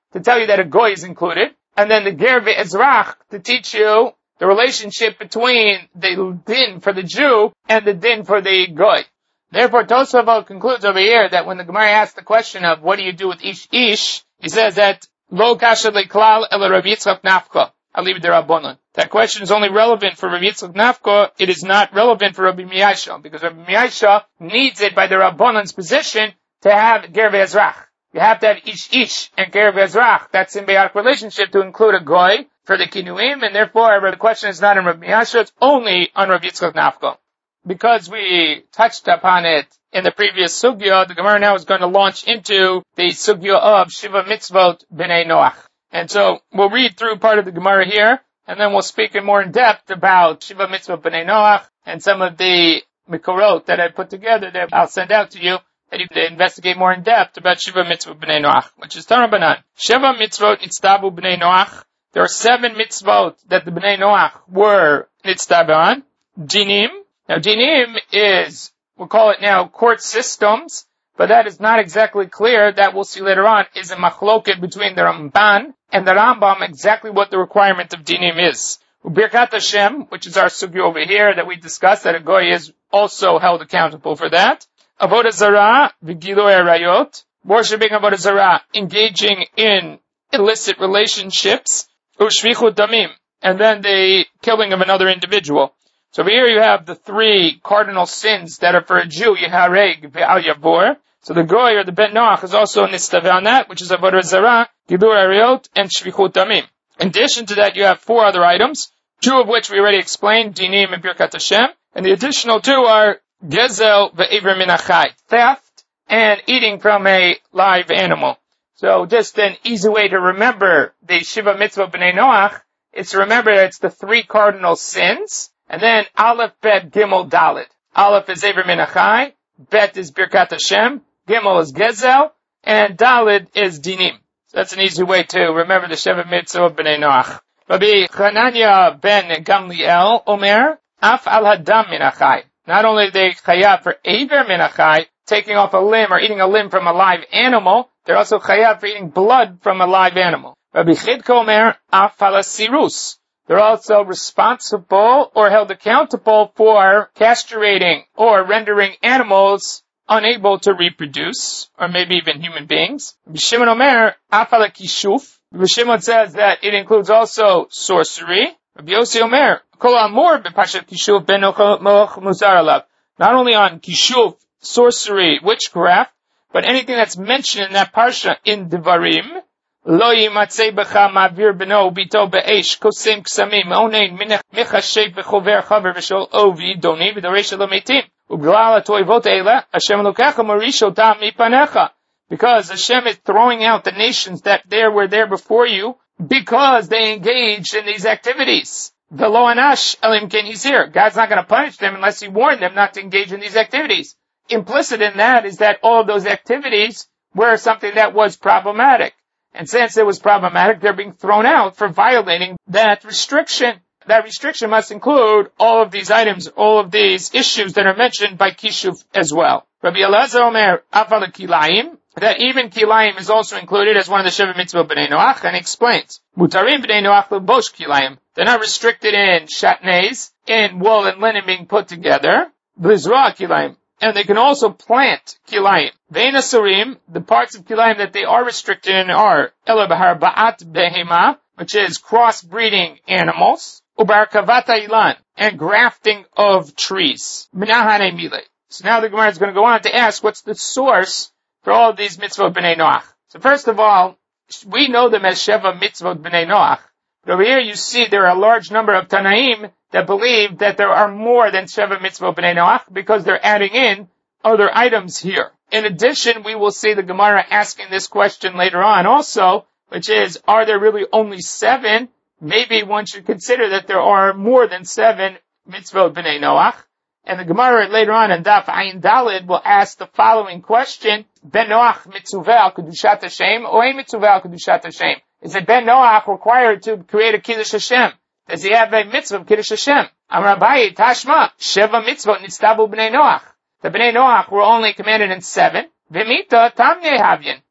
to tell you that a goy is included, and then the ger ve'ezrach to teach you the relationship between the din for the Jew and the din for the goy. Therefore, Tosafot concludes over here that when the Gemara asks the question of what do you do with ish, he says that lo kasha leklal ela Rabbi Yitzchak Nafka. Aliv derabanan. That question is only relevant for Rabbi Yitzchak Nafka. It is not relevant for Rabbi Miyaisha, because Rabbi Miyaisha needs it by the Rabbanan's position to have ger ve'ezrach. You have to have ish and ger ve'ezrach. That symbiotic relationship to include a goy for the kinuim, and therefore the question is not on Rabbi Miyaisha, it's only on Rabbi Yitzchak Nafka. Because we touched upon it in the previous sugya, the Gemara now is going to launch into the sugya of Shiva Mitzvot B'nai Noach. And so we'll read through part of the Gemara here, and then we'll speak in more in depth about Shiva Mitzvot B'nai Noach and some of the Mikorot that I put together that I'll send out to you, that you can investigate more in depth about Shiva Mitzvot B'nai Noach, which is Tana Banan. Shiva Mitzvot Nitztabu B'nai Noach. There are 7 mitzvot that the B'nai Noach were nitztabu on. Dinim. Now, dinim is, we'll call it now court systems, but that is not exactly clear. That we'll see later on is a machloket between the Ramban and the Rambam exactly what the requirement of dinim is. Birkat Hashem, which is our sugya over here that we discussed, that a goy is also held accountable for that. Avodah Zarah, V'gilui Arayot, worshiping Avodah Zarah, engaging in illicit relationships, Ushvichut Damim, and then the killing of another individual. So over here you have the 3 cardinal sins that are for a Jew, Yehareg ve'al Yavor. So the Goy or the Ben Noach is also nitztaveh on that, which is Avodah Zarah, Gilui Arayot, and Shvichut Damim. In addition to that, you have 4 other items, 2 of which we already explained, Dinim and Birkat Hashem, and the additional 2 are Gezel ve'Iver min Achai, theft and eating from a live animal. So just an easy way to remember the Shiva Mitzvah B'nai Noach is to remember that it's the 3 cardinal sins, and then Aleph, Bet, Gimel, Dalet. Aleph is Ever Min Achai, Bet is Birkat Hashem, Gimel is Gezel, and Dalet is Dinim. So that's an easy way to remember the Shiva Mitzvah B'nai Noach. Rabbi Chananya ben Gamliel Omer, Af al Hadam Min Achai. Not only are they chayav for Ever Min Achai, taking off a limb or eating a limb from a live animal, they're also chayav for eating blood from a live animal. Rabbi Chidka Omer, Af al Sirus. They're also responsible or held accountable for castrating or rendering animals unable to reproduce, or maybe even human beings. Rabbi Shimon Omer, Af al Kishuf. Rabbi Shimon says that it includes also sorcery. Rabbi Yossi Omer, Kol Amor b'Pashat Kishuf ben Moch Muzar alav. Not only on Kishuf, sorcery, witchcraft, but anything that's mentioned in that parsha in Devarim, Lo yimatzei b'cha ma'avir b'no b'ito be'esh kosem ksamim onein michashev v'chover chaver v'shol ovi doni v'doresh lo meitim u'b'glal ha'toivot eila Hashem lokecha morishotam mipanecha, because Hashem is throwing out the nations that were there before you because they engaged in these activities. V'lo anash elim ken yizir. God's not going to punish them unless He warned them not to engage in these activities. Implicit in that is that all of those activities were something that was problematic. And since it was problematic, they're being thrown out for violating that restriction. That restriction must include all of these items, all of these issues that are mentioned by Kishuf as well. Rabbi Elazar Omer, Afal Kilayim, that even Kilayim is also included as one of the Shiva Mitzvah B'nai Noach, and explains, Mutarim B'nai Noach L'bosh Kilayim. They're not restricted in shatnez, in wool and linen being put together, Blizra Kilayim. And they can also plant kilayim. Vein asurim, the parts of kilayim that they are restricted in are ela b'har ba'at behema, which is crossbreeding animals, ubar kavata ilan, and grafting of trees. Minahane mile. So now the Gemara is going to go on to ask what's the source for all of these mitzvot b'nai Noach. So first of all, we know them as Sheva mitzvot b'nai Noach. But over here you see there are a large number of Tanaim that believe that there are more than Sheva Mitzvot B'nai Noach because they're adding in other items here. In addition, we will see the Gemara asking this question later on also, which is, are there really only 7? Maybe one should consider that there are more than 7 Mitzvot B'nai Noach. And the Gemara later on in Daf Ayin Dalid will ask the following question, Ben Noach mitzuveh al kedushat Hashem, or ein mitzuveh al kedushat Hashem? Is it Ben Noach required to create a Kiddush Hashem? Does he have a mitzvah of Kiddush Hashem? Amar Abaye, Tashma, Sheva mitzvot nitztabu B'nai Noach. The B'nai Noach were only commanded in 7. V'mita tamnei havyin.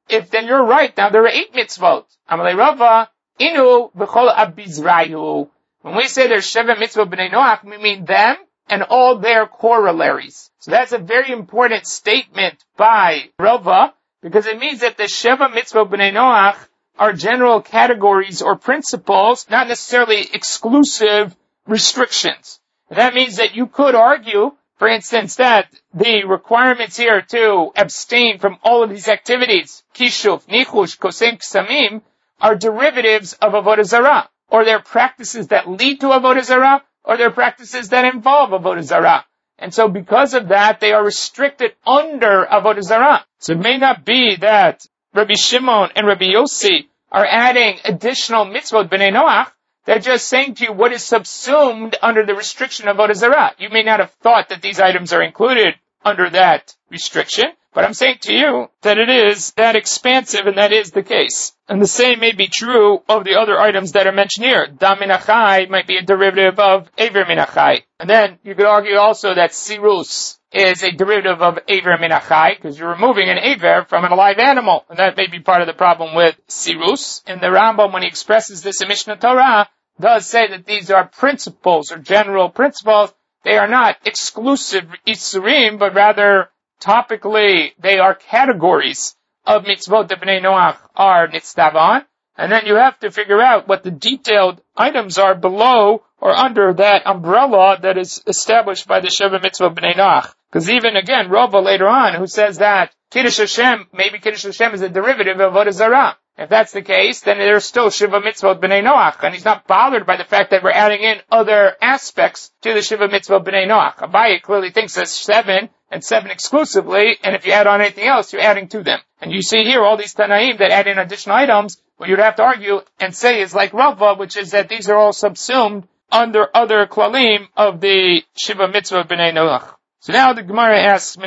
if then you're right, now there are 8 mitzvot. Amalei Rava, inu v'chol abizrayu. When we say there's Sheva mitzvot b'nei Noach, we mean them and all their corollaries. So that's a very important statement by Rava, because it means that the Sheva mitzvot b'nei Noach are general categories or principles, not necessarily exclusive restrictions. And that means that you could argue, for instance, that the requirements here to abstain from all of these activities, kishuf, nichush, kosem, ksamim, are derivatives of avodah zarah, or they're practices that lead to avodah zarah, or they're practices that involve avodah zarah. And so because of that, they are restricted under avodah zarah. So it may not be that Rabbi Shimon and Rabbi Yossi are adding additional mitzvot b'nei Noach. They're just saying to you what is subsumed under the restriction of avodah zarah. You may not have thought that these items are included under that restriction, but I'm saying to you that it is that expansive, and that is the case. And the same may be true of the other items that are mentioned here. Dam min achai might be a derivative of Aver min achai. And then you could argue also that sirus is a derivative of Aver min achai, because you're removing an Aver from an alive animal. And that may be part of the problem with sirus. And the Rambam, when he expresses this in Mishnah Torah, does say that these are principles or general principles. They are not exclusive isurim, but rather topically they are categories of mitzvot that Bnei Noach are nitztav on. And then you have to figure out what the detailed items are below or under that umbrella that is established by the Sheva mitzvah Bnei Noach. Because even again, Rava later on, who says that Kiddush Hashem, maybe Kiddush Hashem is a derivative of Avodah Zarah. If that's the case, then there's still Shiva Mitzvot B'nai Noach, and he's not bothered by the fact that we're adding in other aspects to the Shiva Mitzvot B'nai Noach. Abaye clearly thinks that's 7, and 7 exclusively, and if you add on anything else, you're adding to them. And you see here all these Tanaim that add in additional items, what you'd have to argue and say is like Rava, which is that these are all subsumed under other klalim of the Shiva Mitzvot B'nai Noach. So now the Gemara asks,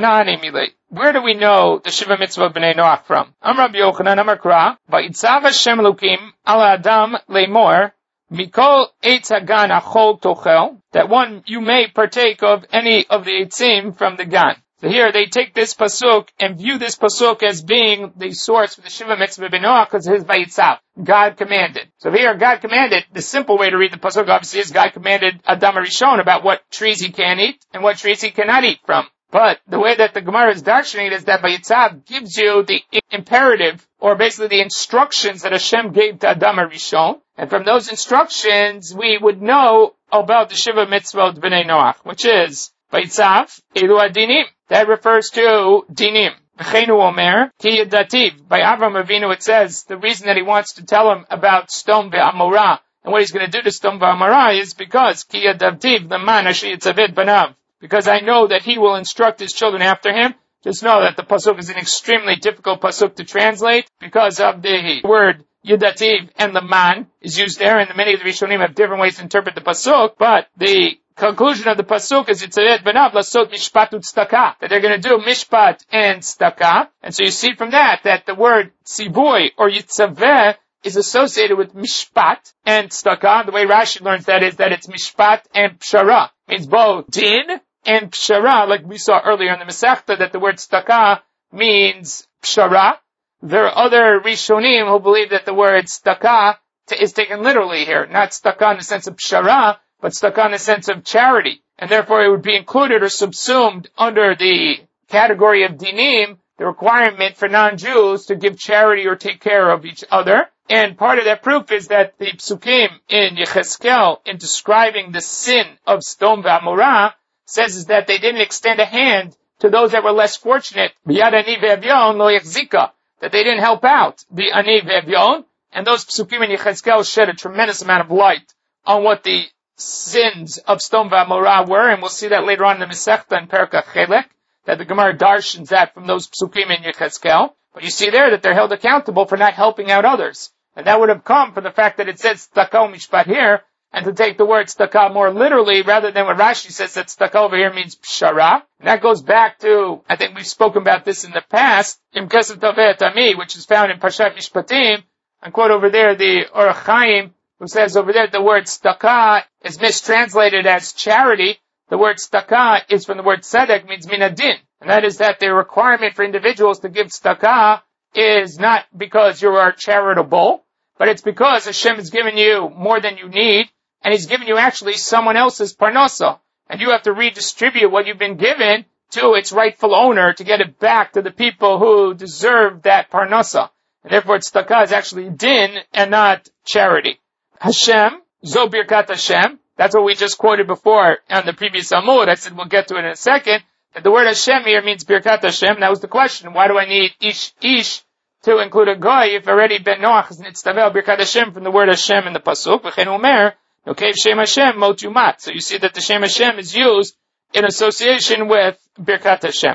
where do we know the Shiva Mitzvah B'nai Noach from? Amar Rabbi Yochanan, Amar Kra, Va'itzav Hashem Elokim al Adam le'mor, Mikol Eitz Hagan Achol Tochel, that one, you may partake of any of the Eitzim from the Gan. So here they take this pasuk and view this pasuk as being the source for the Shiva Mitzvah B'nai Noach because it is Va'itzav. God commanded. So here God commanded, the simple way to read the pasuk obviously is God commanded Adam HaRishon about what trees he can eat and what trees he cannot eat from. But the way that the Gemara is darshaning it is that Vayitzav gives you the imperative, or basically the instructions that Hashem gave to Adam HaRishon. And from those instructions, we would know about the Shiva Mitzvot B'nai Noach, which is Vayitzav, Elu Adinim. That refers to Dinim. V'cheinu Omer, Ki Yadativ. By Avram Avinu it says, the reason that he wants to tell him about Sdom ve'Amorah, and what he's going to do to Sdom ve'Amorah is because Ki Yadativ, the man Asher Yitzaved Banav. Because I know that he will instruct his children after him. Just know that the pasuk is an extremely difficult pasuk to translate because of the word Yudativ and the man is used there, and many of the Rishonim have different ways to interpret the pasuk, but the conclusion of the pasuk is Yitzaved Banav Lasot Mishpat Tzedakah, that they're going to do Mishpat and Tzedakah. And so you see from that the word Tzivoy or Yitzaveh is associated with Mishpat and Tzedakah. The way Rashi learns that is that it's Mishpat and Pshara. It means both Din and Pshara, like we saw earlier in the Masechta, that the word Tzedakah means Pshara. There are other Rishonim who believe that the word Tzedakah is taken literally here, not Tzedakah in the sense of Pshara, but Tzedakah in the sense of charity. And therefore it would be included or subsumed under the category of Dinim, the requirement for non-Jews to give charity or take care of each other. And part of that proof is that the Psukim in Yechezkel, in describing the sin of Sdom ve'Amorah, says is that they didn't extend a hand to those that were less fortunate, B'yad ani ve'Evyon lo yachzika, that they didn't help out the ani ve'Evyon, and those Psukim in Yechezkel shed a tremendous amount of light on what the sins of Sdom ve'Amorah were, and we'll see that later on in the Masechta in Perka Chelek, that the Gemara darshans that from those Psukim in Yechezkel. But you see there that they're held accountable for not helping out others. And that would have come from the fact that it says Tzedakah Mishpat here, and to take the word Tzedakah more literally, rather than what Rashi says that Tzedakah over here means Pshara. And that goes back to, I think we've spoken about this in the past, Im Kesef Tovei Tami, which is found in Parshat Mishpatim. I quote over there the Orach Chaim, who says over there the word Tzedakah is mistranslated as charity. The word Tzedakah is from the word Tzedek, means Minadin. And that is that the requirement for individuals to give Tzedakah is not because you are charitable, but it's because Hashem has given you more than you need, and He's given you actually someone else's parnasa. And you have to redistribute what you've been given to its rightful owner to get it back to the people who deserve that parnasa. And therefore, tzedakah is actually din and not charity. Hashem, zo birkat Hashem. That's what we just quoted before on the previous Amud. I said we'll get to it in a second. That the word Hashem here means birkat Hashem. That was the question. Why do I need ish to include a goy if already ben Noach is nitztavel birkat Hashem from the word Hashem in the pasuk? V'chein umer nokev shem Hashem mot yumat. So you see that the shem Hashem is used in association with birkat Hashem.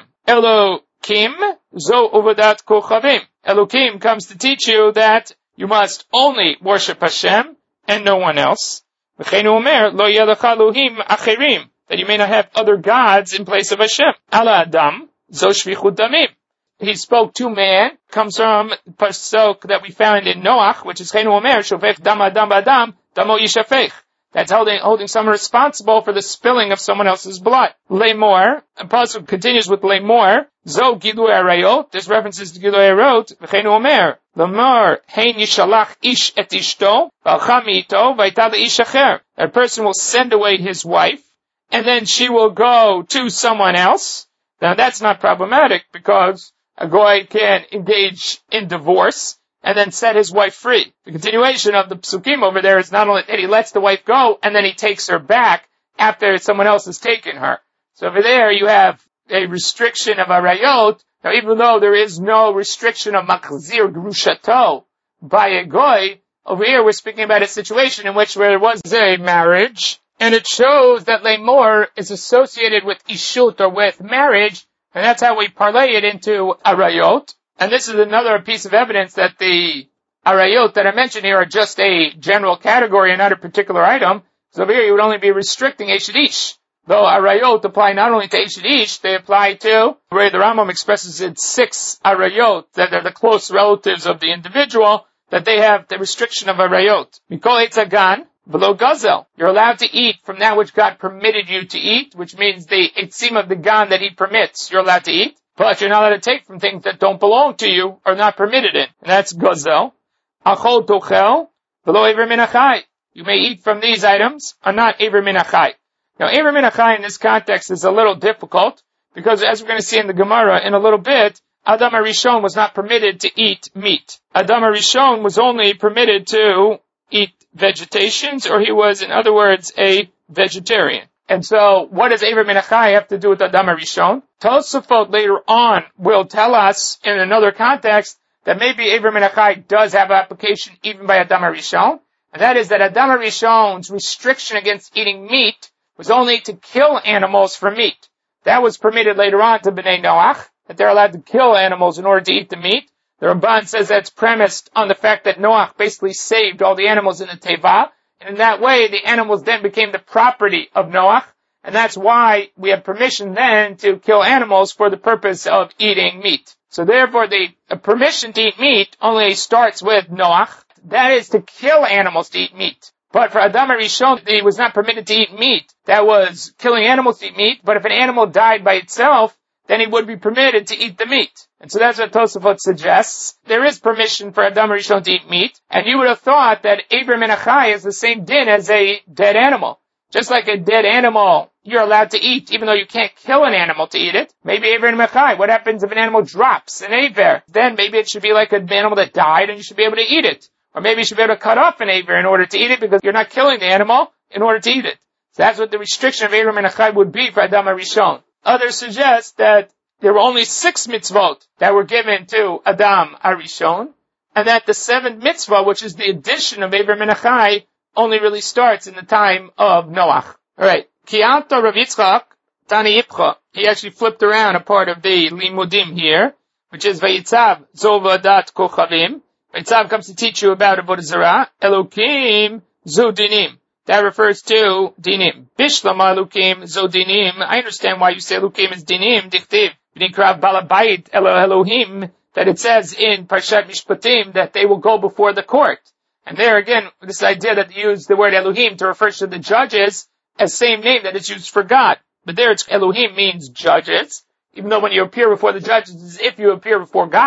Elokim zo uvadat kochavim. Elokim comes to teach you that you must only worship Hashem and no one else. V'chein umer lo yelech Elohim acherim. That you may not have other gods in place of Hashem. Ala Adam, zo shvichut damim. He spoke to man, comes from pasuk that we found in Noach, which is Chenu Omer, shofech dam adam b'adam, damo yishafech. That's holding someone responsible for the spilling of someone else's blood. Lemor, the pasuk continues with Lemor, zo gilui arayot, there's references to gilui arayot, v'chenu Omer, Lemor, hein yishalach ish et ishto, v'alcha mi'ito, v'ayta le'ish acher. That person will send away his wife, and then she will go to someone else. Now that's not problematic because a goy can engage in divorce and then set his wife free. The continuation of the psukim over there is not only that he lets the wife go and then he takes her back after someone else has taken her. So over there you have a restriction of arayot. Now even though there is no restriction of machzir grushato by a goy, over here we're speaking about a situation in which there was a marriage. And it shows that lemor is associated with ishut or with marriage, and that's how we parlay it into arayot. And this is another piece of evidence that the arayot that I mentioned here are just a general category and not a particular item. So over here you would only be restricting eshet ish. Though arayot apply not only to eshet ish, they apply to, where the Rambam expresses it, 6 arayot that are the close relatives of the individual, that they have the restriction of arayot. Mikol etzagan. Below gazel, you're allowed to eat from that which God permitted you to eat, which means the etzim of the gan that He permits, you're allowed to eat. But you're not allowed to take from things that don't belong to you or not permitted in. And that's gazel. Achol tochel, below ever min achai. You may eat from these items, or not ever min achai. Now ever min achai in this context is a little difficult, because as we're going to see in the Gemara in a little bit, Adam HaRishon was not permitted to eat meat. Adam HaRishon was only permitted to eat vegetations, or he was, in other words, a vegetarian. And so, what does Ever Min Achai have to do with Adam HaRishon? Tosafot later on will tell us, in another context, that maybe Ever Min Achai does have application even by Adam HaRishon, and that is that Adam HaRishon's restriction against eating meat was only to kill animals for meat. That was permitted later on to Bnei Noach, that they're allowed to kill animals in order to eat the meat. The Ramban says that's premised on the fact that Noach basically saved all the animals in the Teva, and in that way the animals then became the property of Noach, and that's why we have permission then to kill animals for the purpose of eating meat. So therefore the permission to eat meat only starts with Noach, that is to kill animals to eat meat. But for Adam HaRishon, he was not permitted to eat meat. That was killing animals to eat meat, but if an animal died by itself, then he would be permitted to eat the meat. And so that's what Tosafot suggests. There is permission for Adam HaRishon to eat meat, and you would have thought that Ever Min Achai is the same din as a dead animal. Just like a dead animal, you're allowed to eat, even though you can't kill an animal to eat it. Maybe Ever Min Achai, what happens if an animal drops an Aver? Then maybe it should be like an animal that died, and you should be able to eat it. Or maybe you should be able to cut off an Aver in order to eat it, because you're not killing the animal in order to eat it. So that's what the restriction of Ever Min Achai would be for Adam HaRishon. Others suggest that there were only 6 mitzvot that were given to Adam HaRishon, and that the 7th mitzvah, which is the addition of Ever Min Achai, only really starts in the time of Noach. Alright. Ki'anto Rav Yitzchak, Tani Ipcha. He actually flipped around a part of the Limudim here, which is Vayitzav Zovadat Kochavim. Vayitzav comes to teach you about Avodah Zarah. Elokim Zodinim. That refers to dinim. Bishlama Elokim Zodinim. I understand why you say Elokim is dinim. Dichtiv. V'nikrav Balabait Elohim. That it says in Parshat Mishpatim that they will go before the court. And there again, this idea that they use the word Elohim to refer to the judges as same name that is used for God. But there it's Elohim means judges. Even though when you appear before the judges, it's as if you appear before God.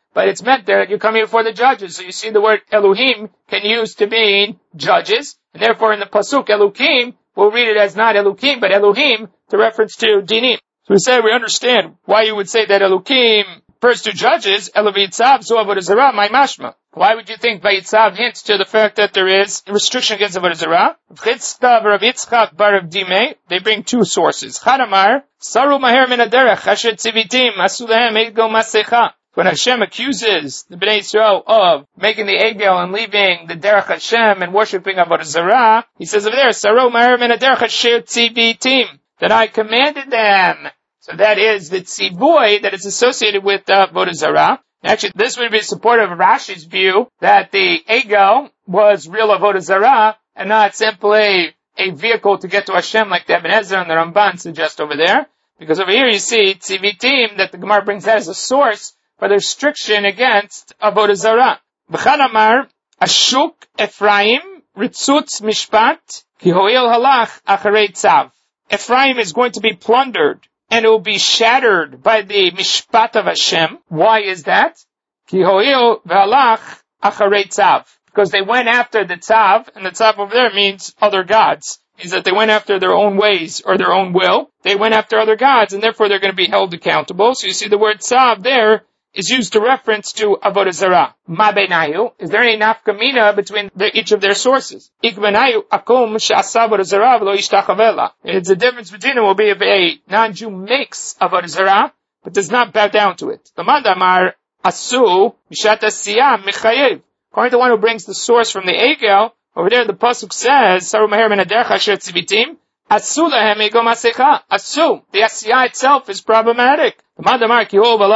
but it's meant there that you're coming before the judges. So you see the word Elohim can use to mean judges, and therefore in the pasuk Elohim, we'll read it as not Elohim, but Elohim to reference to dinim. So we say we understand why you would say that Elohim refers to judges, Elovitzav, Zu Avodah Zarah, my mashma. Why would you think Vayitzav hints to the fact that there is a restriction against Avodah Zarah? Chitztav Rav Yitzchak bar Rav Dime, they bring two sources. Chadamar, Saru Maher min Aderech, Asher Tzivitim, Asu Lehem Ego Masecha. When Hashem accuses the Bnei Yisrael of making the Egel and leaving the Derech Hashem and worshipping Avodah Zarah, he says over there, Saru Maher min Aderech Asher Tzivitim, that I commanded them. So that is the tzivui that is associated with Avodah Zarah. Actually, this would be supportive of Rashi's view that the Egel was real Avodah Zarah and not simply a vehicle to get to Hashem like the Ibn Ezra and the Ramban suggest over there. Because over here you see tzivitim that the Gemara brings that as a source for the restriction against Avodah Zarah. B'chad amar, Ashuk Ephraim ritzutz mishpat ki ho'il halach acharei tzav. Ephraim is going to be plundered and it will be shattered by the mishpat of Hashem. Why is that? Ki ho'il v'halach acharei tzav. Because they went after the tzav, and the tzav over there means other gods. It means that they went after their own ways or their own will. They went after other gods, and therefore they're going to be held accountable. So you see the word tzav there is used to reference to Avodah Zarah. Ma beinayu, is there any nafkamina between each of their sources? Ik beinayu akum she'asa Avodah Zarah v'lo yishtachavela. It's the difference between it will be if a non-Jew makes Avodah Zarah, but does not bow down to it. The mandamar asu mishat asiyah mechayev. According to the one who brings the source from the Egel, over there the pasuk says, Saru maher min haderech asher tzivitim, asu lahem ego masecha. Asu, the asiyah itself is problematic. According to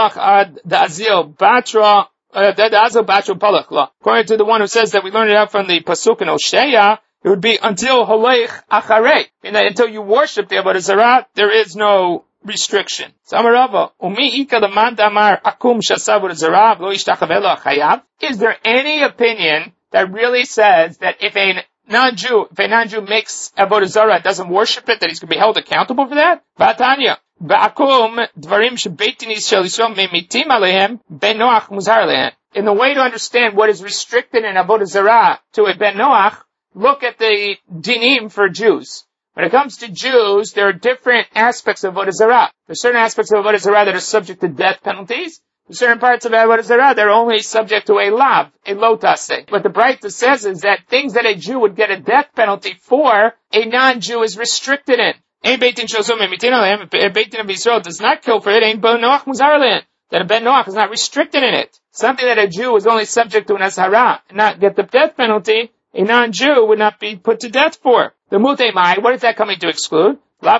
the one who says that we learned it out from the pasuk in Hosea, it would be until holech acharei, and that until you worship the Avodah Zarah, there is no restriction. So Amarava, is there any opinion that really says that if a non-Jew makes Avodah Zarah, doesn't worship it, that he's going to be held accountable for that? Vatanya. In the way to understand what is restricted in Avodah Zarah to a Ben Noach, look at the dinim for Jews. When it comes to Jews, there are different aspects of Avodah Zarah. There are certain aspects of Avodah Zarah that are subject to death penalties. There are certain parts of Avodah Zarah that are only subject to a lav, a lotase. What the Braita says is that things that a Jew would get a death penalty for, a non-Jew is restricted in. A Beit Din of Israel does not kill for it, that a Ben Noach is not restricted in it. Something that a Jew is only subject to an azhara and not get the death penalty, a non-Jew would not be put to death for. The mutei mai, what is that coming to exclude?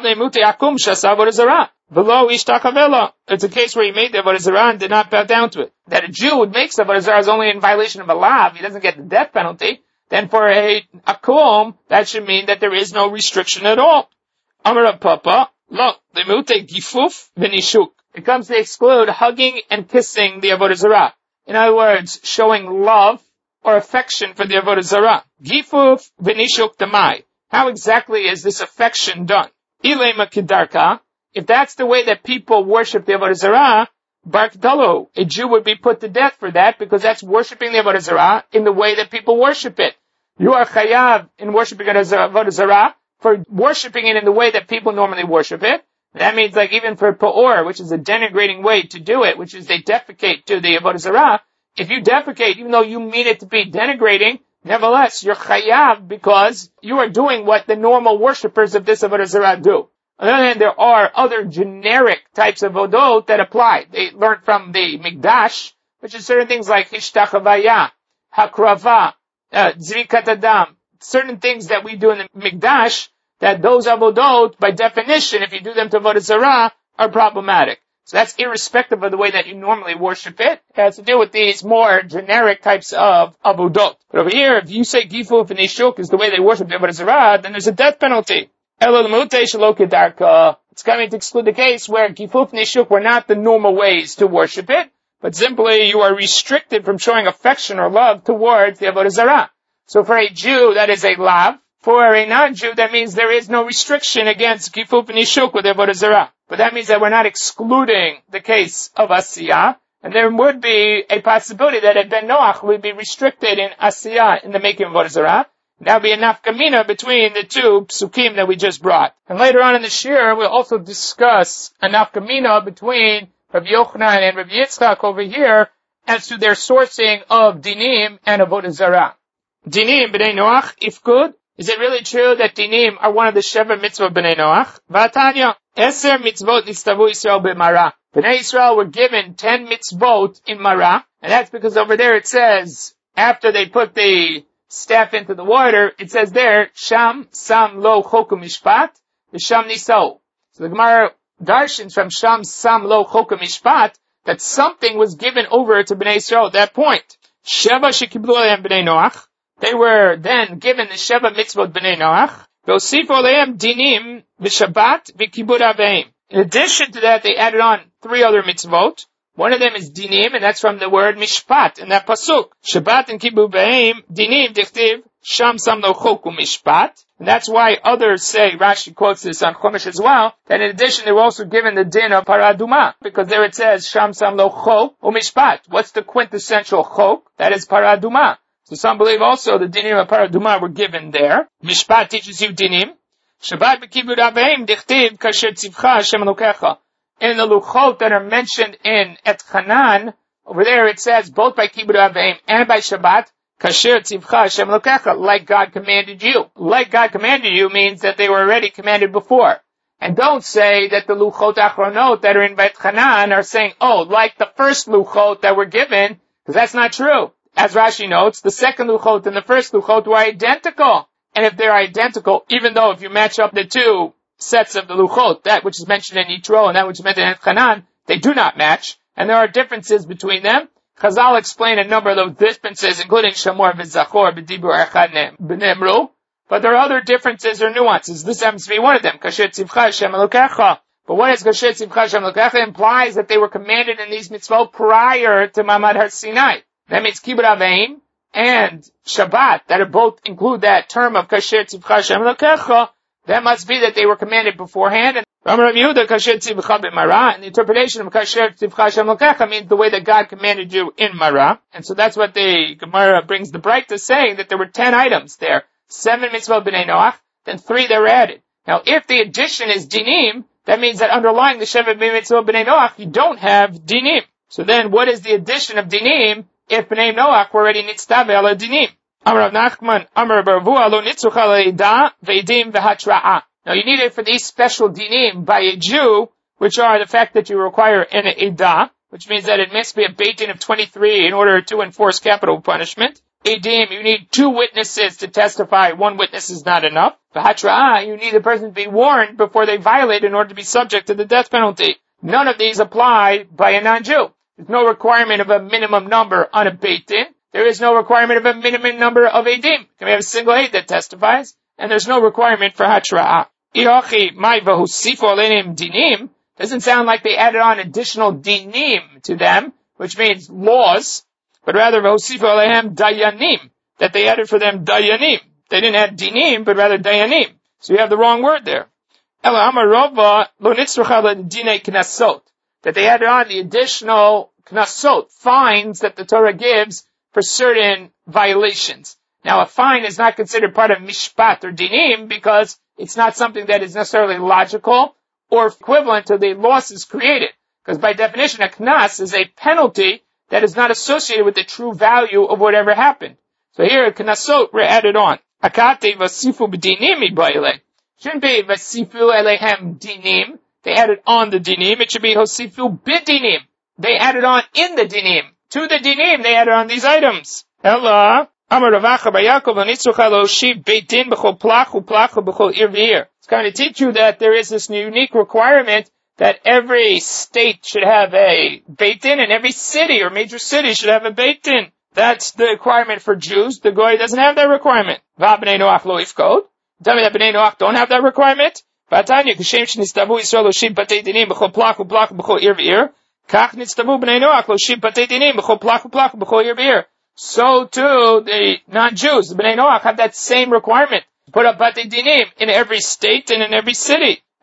It's a case where he made the Avodah Zarah and did not bow down to it. That a Jew would make Avodah Zarah is only in violation of a lav, he doesn't get the death penalty. Then for a akum, that should mean that there is no restriction at all. Amar Papa, lo, the mutei gifuf v'nishuk. It comes to exclude hugging and kissing the Avodah Zarah. In other words, showing love or affection for the Avodah Zarah. Gifuf v'nishuk tamai. How exactly is this affection done? Ilema kidarka. If that's the way that people worship the Avodah Zarah, barktalo, a Jew would be put to death for that because that's worshiping the Avodah Zarah in the way that people worship it. You are chayav in worshiping Avodah Zarah for worshiping it in the way that people normally worship it. That means like even for Pa'or, which is a denigrating way to do it, which is they defecate to the Avodah Zarah. If you defecate, even though you mean it to be denigrating, nevertheless, you're chayav because you are doing what the normal worshippers of this Avodah Zarah do. On the other hand, there are other generic types of vodot that apply. They learn from the Mikdash, which is certain things like Hishtachavaya, Hakrava, Zrikat Adam, certain things that we do in the Mikdash, that those avodot, by definition, if you do them to Avodah Zarah, are problematic. So that's irrespective of the way that you normally worship it. It has to do with these more generic types of avodot. But over here, if you say Gifuf and Ishuk is the way they worship the Avodah Zarah, then there's a death penalty. It's coming to exclude the case where Gifuf and Ishuk were not the normal ways to worship it, but simply you are restricted from showing affection or love towards the Avodah Zarah. So for a Jew, that is a lav. For a non-Jew, that means there is no restriction against Gifuf and Ishuk with the Avodah Zarah. But that means that we're not excluding the case of Asiyah, and there would be a possibility that a Ben Noach would be restricted in Asiyah, in the making of Avodah Zarah. That would be a nafkamina between the two psukim that we just brought. And later on in the shir, we'll also discuss a nafkamina between Rabbi Yochanan and Rabbi Yitzchak over here as to their sourcing of dinim and Avodah Zarah. Dinim b'nei Noach, if good. Is it really true that dinim are one of the Sheva mitzvot b'nei Noach? V'atanya, Eser mitzvot nistavu Yisrael b'mara. B'nei Yisrael were given 10 mitzvot in Mara, and that's because over there it says, after they put the staff into the water, it says there, Sham sam lo chokum mishpat, v'sham nisau. So the Gemara darshans from Sham sam lo chokum mishpat, that something was given over to Bnei Yisrael at that point. Sheva shekiblu aleim Bnei Noach. They were then given the Sheva mitzvot Bnei Noach. V'osifu aleim dinim v'shabbat v'kibud aveim. In addition to that, they added on 3 other mitzvot. One of them is dinim, and that's from the word mishpat in that pasuk. Shabbat and kibud aveim, dinim dichtiv, sham sam lo chokum mishpat. And that's why others say, Rashi quotes this on Chumash as well, that in addition they were also given the din of paraduma, because there it says, Sham sam lo chok umishpat. What's the quintessential chok? That is paraduma. So some believe also the dinim of paraduma were given there. Mishpat teaches you dinim. Shabbat b'kibud aveim dichtiv kasher tzivcha Hashem Elokecha. In the luchot that are mentioned in Et Chanan, over there it says, both by kibud aveim and by Shabbat, Kasher tzivcha Hashem Elokecha, like God commanded you. Like God commanded you means that they were already commanded before. And don't say that the luchot achronot that are in Bet Chanan are saying, oh, like the first luchot that were given, because that's not true. As Rashi notes, the second luchot and the first luchot were identical. And if they're identical, even though if you match up the 2 sets of the luchot, that which is mentioned in Yitro and that which is mentioned in Et Chanan, they do not match. And there are differences between them. Chazal explain a number of those differences, including Shamor v'Zachor b'Dibur Echad b'Nemru. But there are other differences or nuances. This happens to be one of them. Kasher tzivcha Hashem Elokecha. But what is Kasher tzivcha Hashem Elokecha? Implies that they were commanded in these mitzvot prior to Mamad Har Sinai. That means Kibud Aveim and Shabbat, that are both include that term of Kasher tzivcha Hashem Elokecha. That must be that they were commanded beforehand. And Rav Yehuda Kasher tzivcha b'Mara, and the interpretation of Kasher tzivcha Hashem Elokecha means the way that God commanded you in Mara. And so that's what the Gemara brings the bright to saying, that there were 10 items there. 7 mitzvot b'nei Noach, then 3 that were added. Now if the addition is dinim, that means that underlying the Sheva mitzvot b'nei Noach, you don't have dinim. So then what is the addition of dinim if b'nei Noach were already nitztav ala dinim? Amar Rav Nachman, Amar Baravua, lo nitzuch ala eda, ve'edim ve'hatra'ah. Now you need it for these special dinim by a Jew, which are the fact that you require an eda, which means that it must be a beit din of 23 in order to enforce capital punishment. Edim, you need 2 witnesses to testify. 1 witness is not enough. V'hatra'ah, you need the person to be warned before they violate in order to be subject to the death penalty. None of these apply by a non-Jew. There's no requirement of a minimum number on a beit din. There is no requirement of a minimum number of edim. Can we have a single aid that testifies? And there's no requirement for hatra'ah. Iachi mai v'husifu alenim dinim. Doesn't sound like they added on additional dinim to them, which means laws, but rather v'husifu alehem dayanim, that they added for them dayanim. They didn't add dinim, but rather dayanim. So you have the wrong word there. Ela amar Rava lo nitzrucha l'dinei knasot, that they added on the additional knasot, fines that the Torah gives for certain violations. Now a fine is not considered part of mishpat or dinim because it's not something that is necessarily logical or equivalent to the losses created. Because by definition, a knas is a penalty that is not associated with the true value of whatever happened. So here, knasot were added on. Akate vasifu b'dinim ibayle. Shouldn't be vasifu elehem dinim. They added on the dinim. It should be hosifu b'dinim. They added on in the dinim. To the dinim, they added on these items. Ella, Amar Ravacha Bayakov, Anitzrucha lo shiv beit din b'chol plach u'plach b'chol ir v'ir. It's going to teach you that there is this unique requirement that every state should have a beit din, and every city or major city should have a beit din. That's the requirement for Jews. The Goy doesn't have that requirement. Va b'nei Noach lo ifkod. Tell me that b'nei Noach don't have that requirement. V'atanya k'shem sh'nistavu Yisrael lo shiv batei dinim b'chol plach u'plach b'chol ir v'ir. Kach nitztavu b'nei Noach lo shiv batei dinim b'chol plach u'plach b'chol ir v'ir. So too, the non-Jews, the b'nei Noach, have that same requirement. Put up batei dinim in every state and in every city.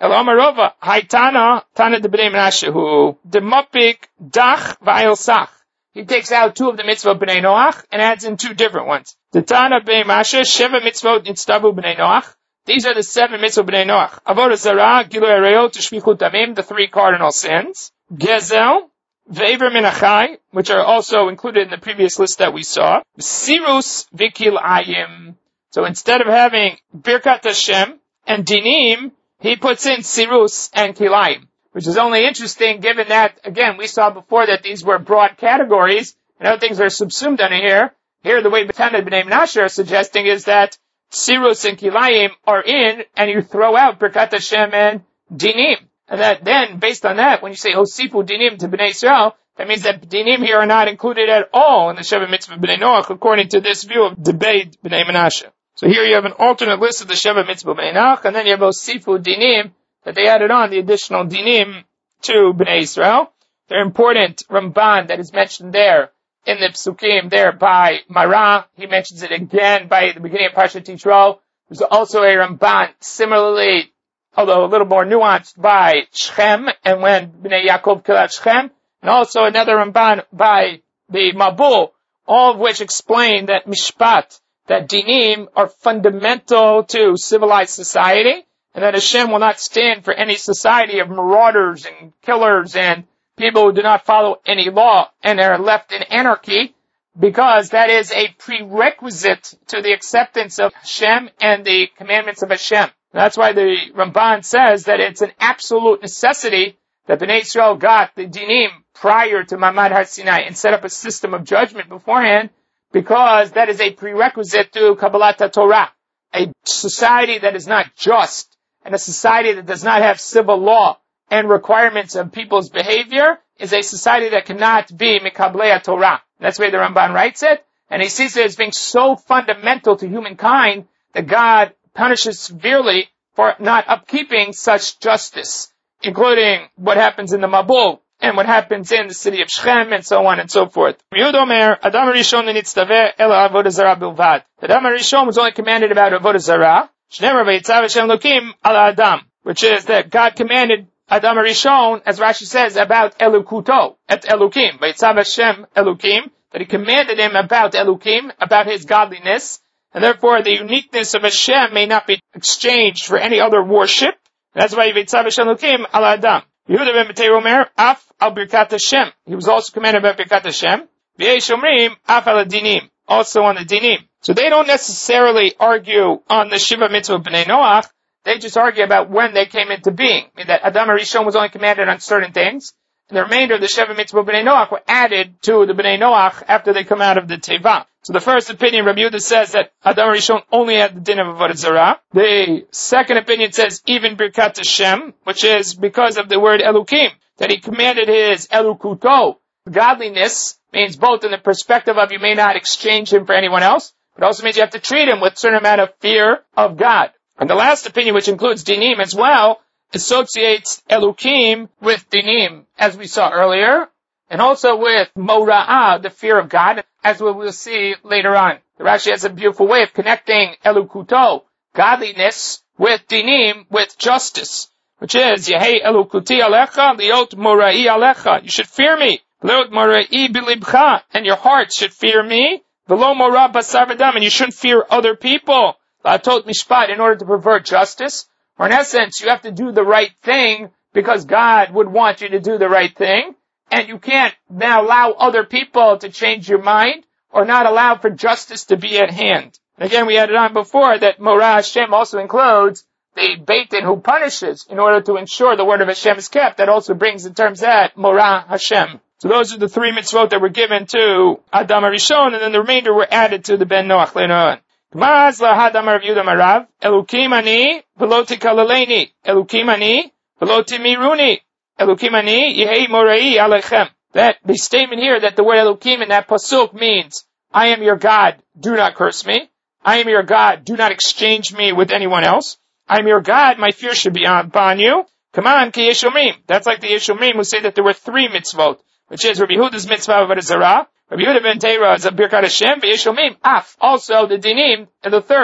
El Omarova, Haitana, Tana de Bnei Menashe, who demopik dach va'il sach. He takes out 2 of the mitzvot Bnei Noach and adds in 2 different ones. The Tana Bnei Menashe, Sheva mitzvot nitztavu Bnei Noach. These are the 7 mitzvot Bnei Noach. Avodah Zarah, Gilui Arayot, Shvichut Damim, the 3 cardinal sins. Gezel, Ve'ever Min Achai, which are also included in the previous list that we saw. Sirus V'Kilayim. So instead of having Birkat Hashem and Dinim, he puts in Sirus and Kilayim, which is only interesting given that, again, we saw before that these were broad categories, and other things are subsumed under here. Here, the way Tana B'nai Menashe are suggesting is that Sirus and Kilayim are in, and you throw out Birkat Hashem and Dinim. And that then, based on that, when you say Hosifu Dinim to B'nai Israel, that means that Dinim here are not included at all in the Sheva Mitzvah B'nai Noach, according to this view of Debate B'nai Menashe. So here you have an alternate list of the Sheva Mitzvah B'nai Noach, and then you have Hosifu Dinim, that they added on the additional Dinim to B'nai Israel. They're important Ramban that is mentioned there in the Psukim there by Mara. He mentions it again by the beginning of Parshat Yitro. There's also a Ramban similarly, although a little more nuanced, by Shechem, and when Bnei Yaakov killed out Shechem, and also another Ramban by the Mabul, all of which explain that Mishpat, that Dinim, are fundamental to civilized society, and that Hashem will not stand for any society of marauders and killers and people who do not follow any law and are left in anarchy, because that is a prerequisite to the acceptance of Hashem and the commandments of Hashem. That's why the Ramban says that it's an absolute necessity that Bnei Israel got the Dinim prior to Mamad Har Sinai and set up a system of judgment beforehand, because that is a prerequisite to Kabbalat Torah. A society that is not just, and a society that does not have civil law and requirements of people's behavior, is a society that cannot be Mekablei Torah. That's the way the Ramban writes it, and he sees it as being so fundamental to humankind that God punishes severely for not upkeeping such justice, including what happens in the Mabul, and what happens in the city of Shechem, and so on and so forth. Yehud Omer, Adam Rishon nitztaveh ela avodah zarah bilvad. Adam Rishon was only commanded about avodah zarah, shneimar vayitzav Hashem Elokim ala Adam, which is that God commanded Adam Rishon, as Rashi says, about Elukuto, et Elukim, vayitzav Hashem Elokim, that he commanded him about Elukim, about his godliness, and therefore the uniqueness of Hashem may not be exchanged for any other worship. That's why vayitzav Hashem Elokim ala Adam. Yehuda ben Betei Omer, af al Birkat Hashem. He was also commanded about Birkat Hashem. V'yesh Omrim, af al Dinim. Also on the Dinim. So they don't necessarily argue on the Shiva Mitzvah B'nai Noach. They just argue about when they came into being. I mean, that Adam Rishon was only commanded on certain things, and the remainder of the Shiva Mitzvah B'nai Noach were added to the B'nai Noach after they come out of the Teva. So the first opinion, Rabbi Yehuda says that Adam Rishon only had the din of Avodah Zarah. The second opinion says even Birkat Hashem, which is because of the word Elukim, that he commanded his Elukuto. Godliness means both in the perspective of you may not exchange him for anyone else, but also means you have to treat him with a certain amount of fear of God. And the last opinion, which includes Dinim as well, associates Elukim with Dinim, as we saw earlier, and also with Mora'ah, the fear of God, as we will see later on. The Rashi has a beautiful way of connecting Elukuto, godliness, with Dinim, with justice, which is, Yehei Elukuti Alecha, Liot Mora'i Alecha. You should fear me. Liot Mora'i Bilibcha, and your heart should fear me. V'lo Mora Basar V'dam, and you shouldn't fear other people. La'atot Mishpat, in order to pervert justice. Or in essence, you have to do the right thing because God would want you to do the right thing. And you can't now allow other people to change your mind or not allow for justice to be at hand. And again, we added on before that Morah Hashem also includes the Beit Din who punishes in order to ensure the word of Hashem is kept. That also brings in terms that Morah Hashem. So those are the 3 mitzvot that were given to Adam Rishon, and then the remainder were added to the Ben Noach later on. Gmaz lahadam Rav Yehuda Marav, Elukim ani v'lo tikalaleni, Elukim ani v'lo timiruni. Elukim ani yehei morai alechem. That the statement here that the word Elukim in that pasuk means, I am your God, do not curse me. I am your God, do not exchange me with anyone else. I am your God, my fear should be upon you. Come on, ki yeshomrim. That's like the Yeshomrim who say that there were 3 mitzvot, which is Rabbi Yehuda's mitzvah of Avodah Zarah, Rabbi Yehuda ben Teira is a Birkat Hashem, v'yeshomrim af. Also the Dinim, and the third.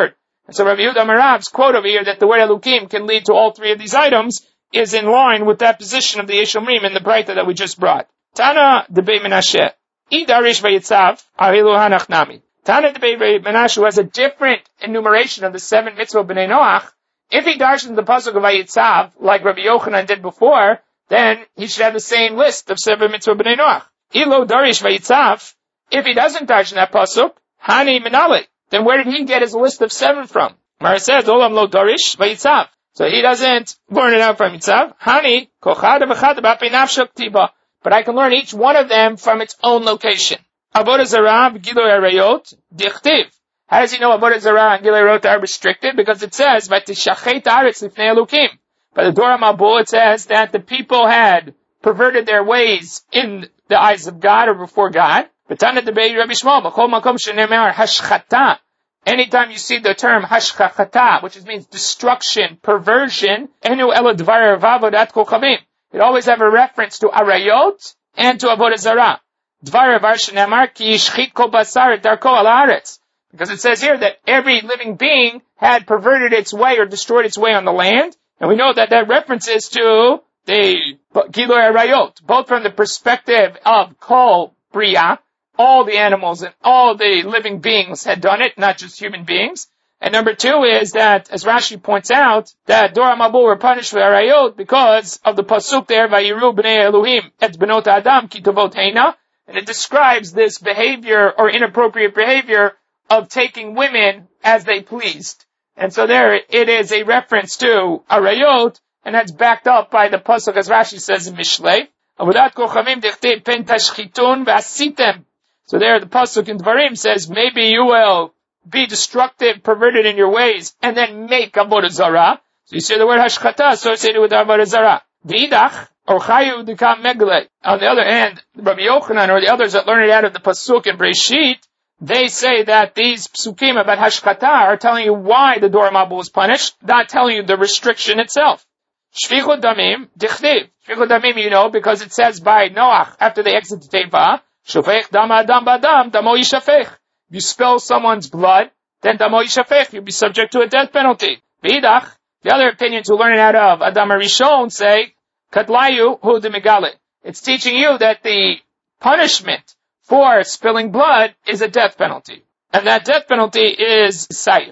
And so Rabbi Yehuda Amarab's quote over here that the word Elukim can lead to all three of these items is in line with that position of the Yesh Omrim in the Braita that we just brought. Tana Debei Menashe. Idarish Vayitzav, Ahilu Hanach Nami. Tana Debei Menashe, who has a different enumeration of the 7 mitzvot b'nei Noach, if he darshans the pasuk of Vayitzav, like Rabbi Yochanan did before, then he should have the same list of 7 mitzvot b'nei Noach. Ilo Darish Vayitzav, if he doesn't darshan that pasuk, Hani Menale, then where did he get his list of 7 from? Mara says, Olam Lo Darish Vayitzav. So he doesn't learn it out from Yitzav. Hani, Kochada V'chada B'apei Nafsho K'tiba. But I can learn each one of them from its own location. Avodah Zarah, Gilui Arayot, Dichtiv. How does he know Avodah Zarah and Gilui Arayot are restricted? Because it says, V'tishachet haaretz lifnei Elukim. By the Dora Mabul, it says that the people had perverted their ways in the eyes of God or before God. V'tana debei Rabbi Shmuel, B'chol makom shenemar hashchata. Anytime you see the term hashchachata, which means destruction, perversion, enu ela dvar vavodat kochavim. It always have a reference to arayot and to avodah zarah. Dvar varshenemar ki yishchit kol basar darko al haaretz. Because it says here that every living being had perverted its way or destroyed its way on the land. And we know that that references to the Gilui Arayot, both from the perspective of Kol Bria, all the animals and all the living beings had done it, not just human beings. And number 2 is that, as Rashi points out, that Dora Mabul were punished for Arayot because of the pasuk there, Vayiru b'nei Elohim et benot Adam ki tovot heina, and it describes this behavior or inappropriate behavior of taking women as they pleased. And so there it is a reference to Arayot, and that's backed up by the pasuk, as Rashi says in Mishlei, Avodat kochavim dichtei pen tashchitun v'asitem. So there the pasuk in Dvarim says, maybe you will be destructive, perverted in your ways, and then make avodah zarah. So you see the word hashchata associated with avodah zarah. V'idach, or chayu dikam megle. On the other hand, Rabbi Yochanan or the others that learn it out of the pasuk in Breshit, they say that these psukim about hashchata are telling you why the Dora Mabul was punished, not telling you the restriction itself. Shvichut damim dichtiv. Shvichut damim, you know, because it says by Noach, after they exit the Teva, Shofech dam adam badam, damo yishafech. If you spill someone's blood, then damo yishafech, you'll be subject to a death penalty. V'idach, the other opinions who learn it out of Adam HaRishon say, Katlayu hu de megale. It's teaching you that the punishment for spilling blood is a death penalty. And that death penalty is saif.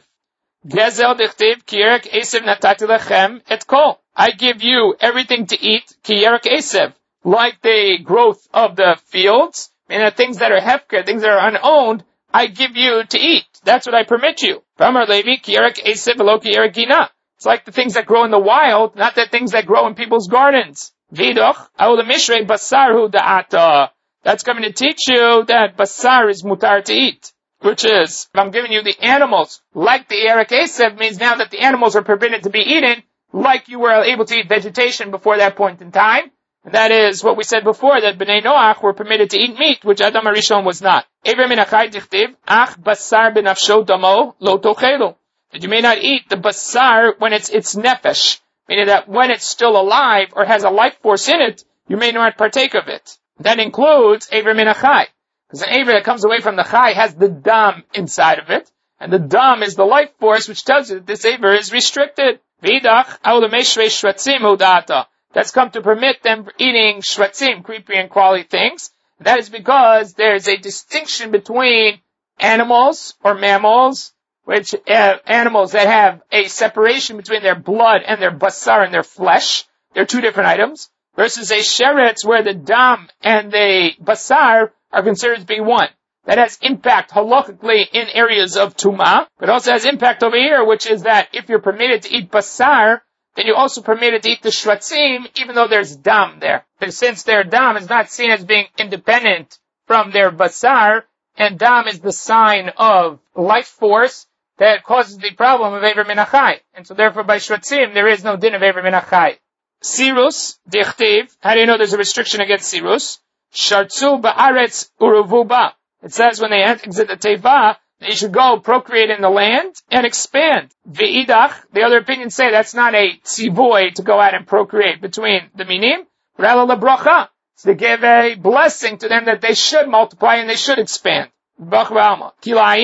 Gezel dichtiv kierek esev natati lechem et kol. I give you everything to eat, kierek esev, like the growth of the fields, and things that are hefker, things that are unowned, I give you to eat. That's what I permit you. V'amar Levi, kierek esev v'lo kierek gina. It's like the things that grow in the wild, not the things that grow in people's gardens. V'doch, awul mishrei basar hu da'ata. That's coming to teach you that basar is mutar to eat. Which is, if I'm giving you the animals, like the Erik Esev, means now that the animals are permitted to be eaten, like you were able to eat vegetation before that point in time. And that is what we said before, that Bnei Noach were permitted to eat meat, which Adam HaRishon was not. Ever min achai dichtiv, ach basar benafsho damo lo tochelu. That you may not eat the basar when it's nefesh, meaning that when it's still alive or has a life force in it, you may not partake of it. That includes Ever min achai. Because an Ever that comes away from the chai has the dam inside of it, and the dam is the life force which tells you that this Ever is restricted. V'idach, awul meshrei shvatzim udata. That's come to permit them eating shvatzim, creepy and crawly things. That is because there is a distinction between animals or mammals, which animals that have a separation between their blood and their basar and their flesh. They're 2 different items. Versus a sheretz where the dam and the basar are considered to be one. That has impact halakhically in areas of tumah, but also has impact over here, which is that if you're permitted to eat basar, then you're also permitted to eat the shvatzim, even though there's dam there. But since their dam is not seen as being independent from their basar, and dam is the sign of life force that causes the problem of Ever min achai. And so therefore by shvatzim, there is no din of Ever min achai. Sirus, dichtiv, how do you know there's a restriction against sirus? Shartzu ba'aretz uruvuba. It says when they exit the teva, they should go procreate in the land and expand. V'idach, the other opinions say that's not a tzivoy to go out and procreate between the minim, but rather lebracha. So they give a blessing to them that they should multiply and they should expand. Kilaim,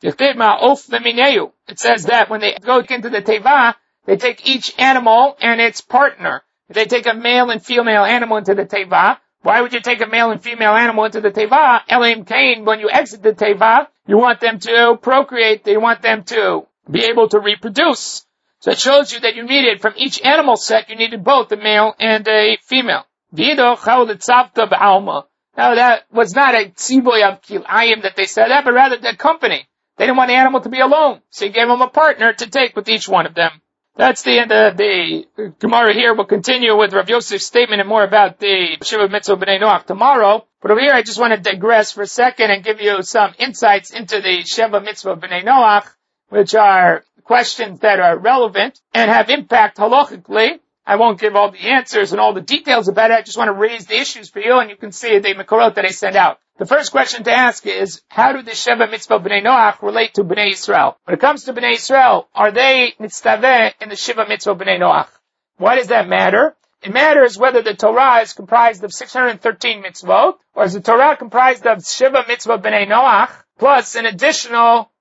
It says that when they go into the teva, they take each animal and its partner. If they take a male and female animal into the teva, why would you take a male and female animal into the teva? Elohim Cain, when you exit the teva, you want them to procreate, you want them to be able to reproduce. So it shows you that you needed, from each animal set, you needed both a male and a female. Now that was not a tzivoy of kilayim that they said that, but rather the company. They didn't want the animal to be alone, so you gave them a partner to take with each one of them. That's the end of the Gemara here. We'll continue with Rav Yosef's statement and more about the Shiva Mitzvah B'nai Noach tomorrow. But over here, I just want to digress for a second and give you some insights into the Shiva Mitzvah B'nai Noach, which are questions that are relevant and have impact halachically. I won't give all the answers and all the details about it. I just want to raise the issues for you, and you can see the Mekorot that I send out. The first question to ask is, how do the Sheva Mitzvah B'nai Noach relate to B'nai Yisrael? When it comes to B'nai Yisrael, are they mitzvah in the Sheva Mitzvah B'nai Noach? Why does that matter? It matters whether the Torah is comprised of 613 mitzvot, or is the Torah comprised of Sheva Mitzvah B'nai Noach, plus an additional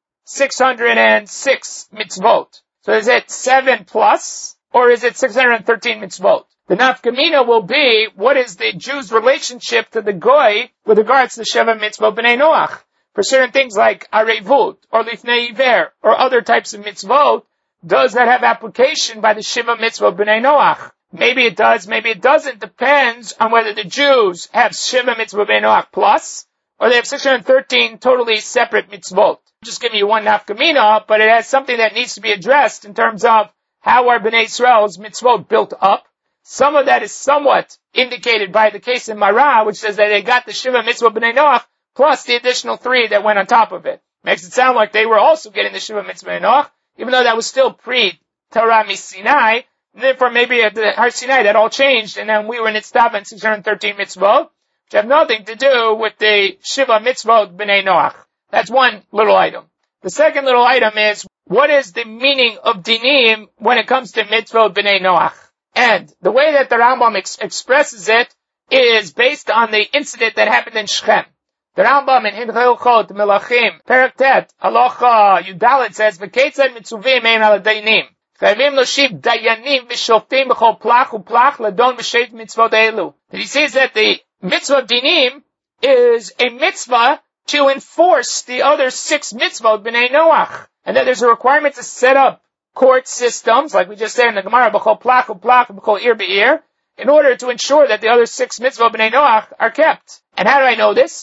606 mitzvot. So is it 7 plus, or is it 613 mitzvot? The nafkamina will be, what is the Jew's relationship to the goy with regards to Sheva Mitzvah B'nai Noach? For certain things like Arevut, or Lifnei Iver, or other types of mitzvot, does that have application by the Sheva Mitzvah B'nai Noach? Maybe it does, maybe it doesn't. Depends on whether the Jews have Sheva Mitzvah B'nai Noach plus, or they have 613 totally separate mitzvot. I'm just giving you one nafkamina, but it has something that needs to be addressed in terms of how are B'nai Yisrael's mitzvot built up. Some of that is somewhat indicated by the case in Marah, which says that they got the Shiva Mitzvah B'nai Noach plus the additional 3 that went on top of it. Makes it sound like they were also getting the Shiva Mitzvah B'nai Noach, even though that was still pre-Torah Sinai. Therefore, maybe at the Har Sinai that all changed, and then we were in Nitztav and 613 mitzvot, which have nothing to do with the Shiva Mitzvah B'nai Noach. That's one little item. The second little item is, what is the meaning of dinim when it comes to Mitzvah B'nai Noach? And the way that the Rambam expresses it is based on the incident that happened in Shechem. The Rambam in Hilchot Melachim, Perek Tet, Halacha Yudalit says, "V'ketzad mitzuvim ein al dainim, chayvim loshiv dayanim v'shoftim b'chol plach u'plach ladon v'sheit mitzvot elu." He says that the mitzvah of dinim is a mitzvah to enforce the other 6 mitzvot b'nei Noach, and that there's a requirement to set up court systems, like we just said in the Gemara, b'chol plach u'plach b'chol ir be'ir, in order to ensure that the other 6 mitzvot b'nei Noach are kept. And how do I know this?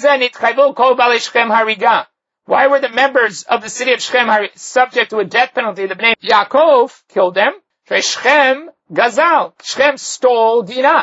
Why were the members of the city of Shechem subject to a death penalty? The Bnei Yaakov killed them. Shechem gazal. Shechem stole Dinah.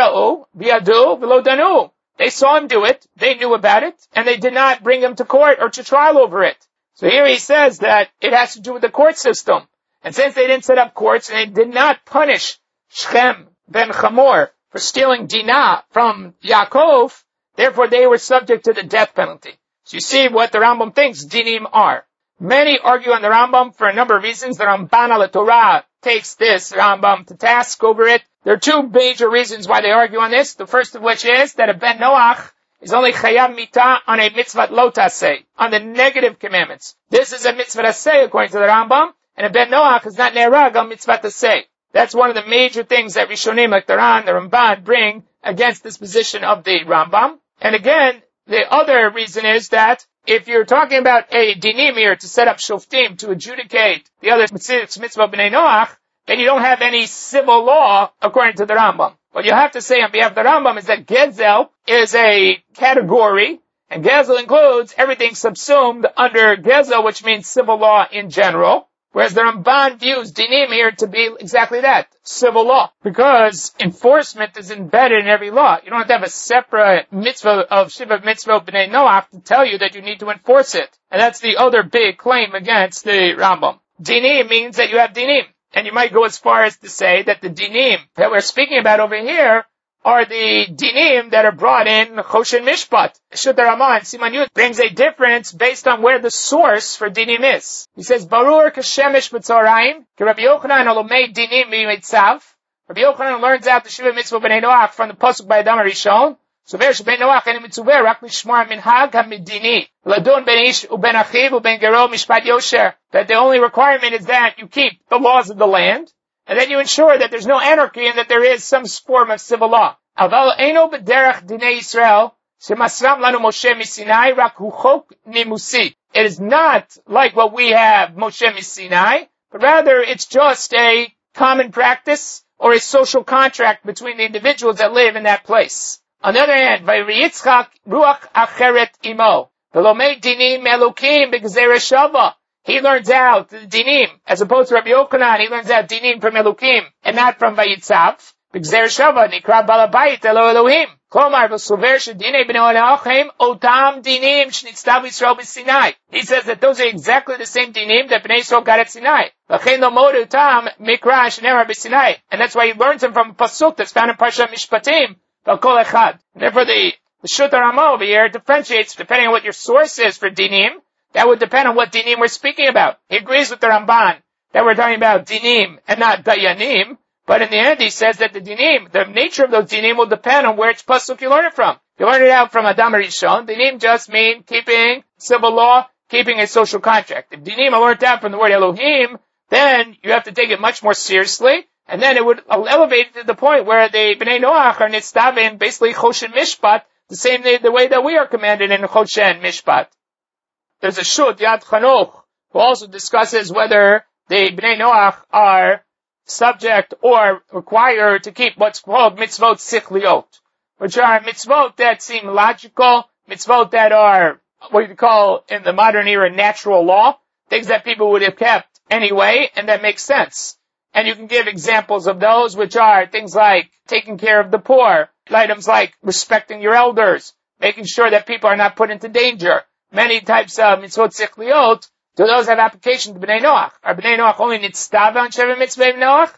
They saw him do it. They knew about it. And they did not bring him to court or to trial over it. So here he says that it has to do with the court system. And since they didn't set up courts and they did not punish Shechem ben Chamor for stealing Dinah from Yaakov, therefore they were subject to the death penalty. So you see what the Rambam thinks dinim are. Many argue on the Rambam for a number of reasons. The Ramban al Torah takes this Rambam to task over it. There are 2 major reasons why they argue on this. The first of which is that a ben Noach is only chayav mitah on a mitzvah lo taseh, on the negative commandments. This is a mitzvah taseh according to the Rambam, and a ben Noach is not ne'erag on mitzvah taseh. That's one of the major things that Rishonim like the Ran, the Ramban bring against this position of the Rambam. And again, the other reason is that if you're talking about a dinim here to set up shoftim to adjudicate the other mitzvah b'nei Noach, then you don't have any civil law according to the Rambam. What you have to say on behalf of the Rambam is that Gezel is a category, and Gezel includes everything subsumed under Gezel, which means civil law in general. Whereas the Ramban views dinim here to be exactly that, civil law. Because enforcement is embedded in every law. You don't have to have a separate mitzvah of Shiva Mitzvah B'nai Noach to tell you that you need to enforce it. And that's the other big claim against the Rambam. Dinim means that you have dinim. And you might go as far as to say that the dinim that we're speaking about over here are the dinim that are brought in Choshen Mishpat. Shutta Raman, Siman Yud, brings a difference based on where the source for dinim is. He says, Barur kashemesh b'tzorayim, ki Rabbi Yochanan olomei dinim b'mitzav. Rabbi Yochanan learns out the Shiva Mitzvah B'nai Noach from the Pasuk by Adam Rishon. סובר שבן נוח אין מצווה רק לשמור המנהג המדיני, לדון בין איש ובין אחיו ובין גרו משפט יושר, that the only requirement is that you keep the laws of the land, and then you ensure that there's no anarchy and that there is some form of civil law. אבל אינו בדרך דיני ישראל, שמסרם לנו משה מסיני, רק הוא חוק נימוסי. It is not like what we have Moshe Sinai, but rather it's just a common practice or a social contract between the individuals that live in that place. On the other hand, Vayitzchak ruach acheret imo, v'lomei dinim elokim b'gzera shava. He learns out the dinim, as opposed to Rabbi Yochanan, he learns out dinim from Elokim, and not from Vayitzav. B'gzera shava nikra balabayit elo Elohim. Klomar v'sover shedinei b'nei Elohim otam dinim shnitztav Yisrael b'Sinai. He says that those are exactly the same dinim that Bnei Yisrael got at Sinai. V'chein lo modu tam mikra shenera b'Sinai. And that's why he learns them from a pasuk that's found in Parshat Mishpatim. V'kol echad. Therefore the Shut HaRama over here differentiates depending on what your source is for dinim. That would depend on what dinim we're speaking about. He agrees with the Ramban that we're talking about dinim and not dayanim. But in the end, he says that the dinim, the nature of those dinim will depend on which pasuk you learn it from. If you learn it out from Adam Rishon, dinim just mean keeping civil law, keeping a social contract. If dinim are learned out from the word Elohim, then you have to take it much more seriously, and then it would elevate it to the point where the Bnei Noach are nitztavim, basically Choshen Mishpat, the way that we are commanded in Choshen Mishpat. There's a Shut, Yad Chanoch, who also discusses whether the Bnei Noach are subject or required to keep what's called mitzvot sichliot, which are mitzvot that seem logical, mitzvot that are what you call in the modern era natural law, things that people would have kept anyway, and that makes sense. And you can give examples of those, which are things like taking care of the poor, items like respecting your elders, making sure that people are not put into danger. Many types of mitzvot sichliot. Do those have application to Bnei Noach? Are Bnei Noach only nitztav on Sheva Mitzvah Noach?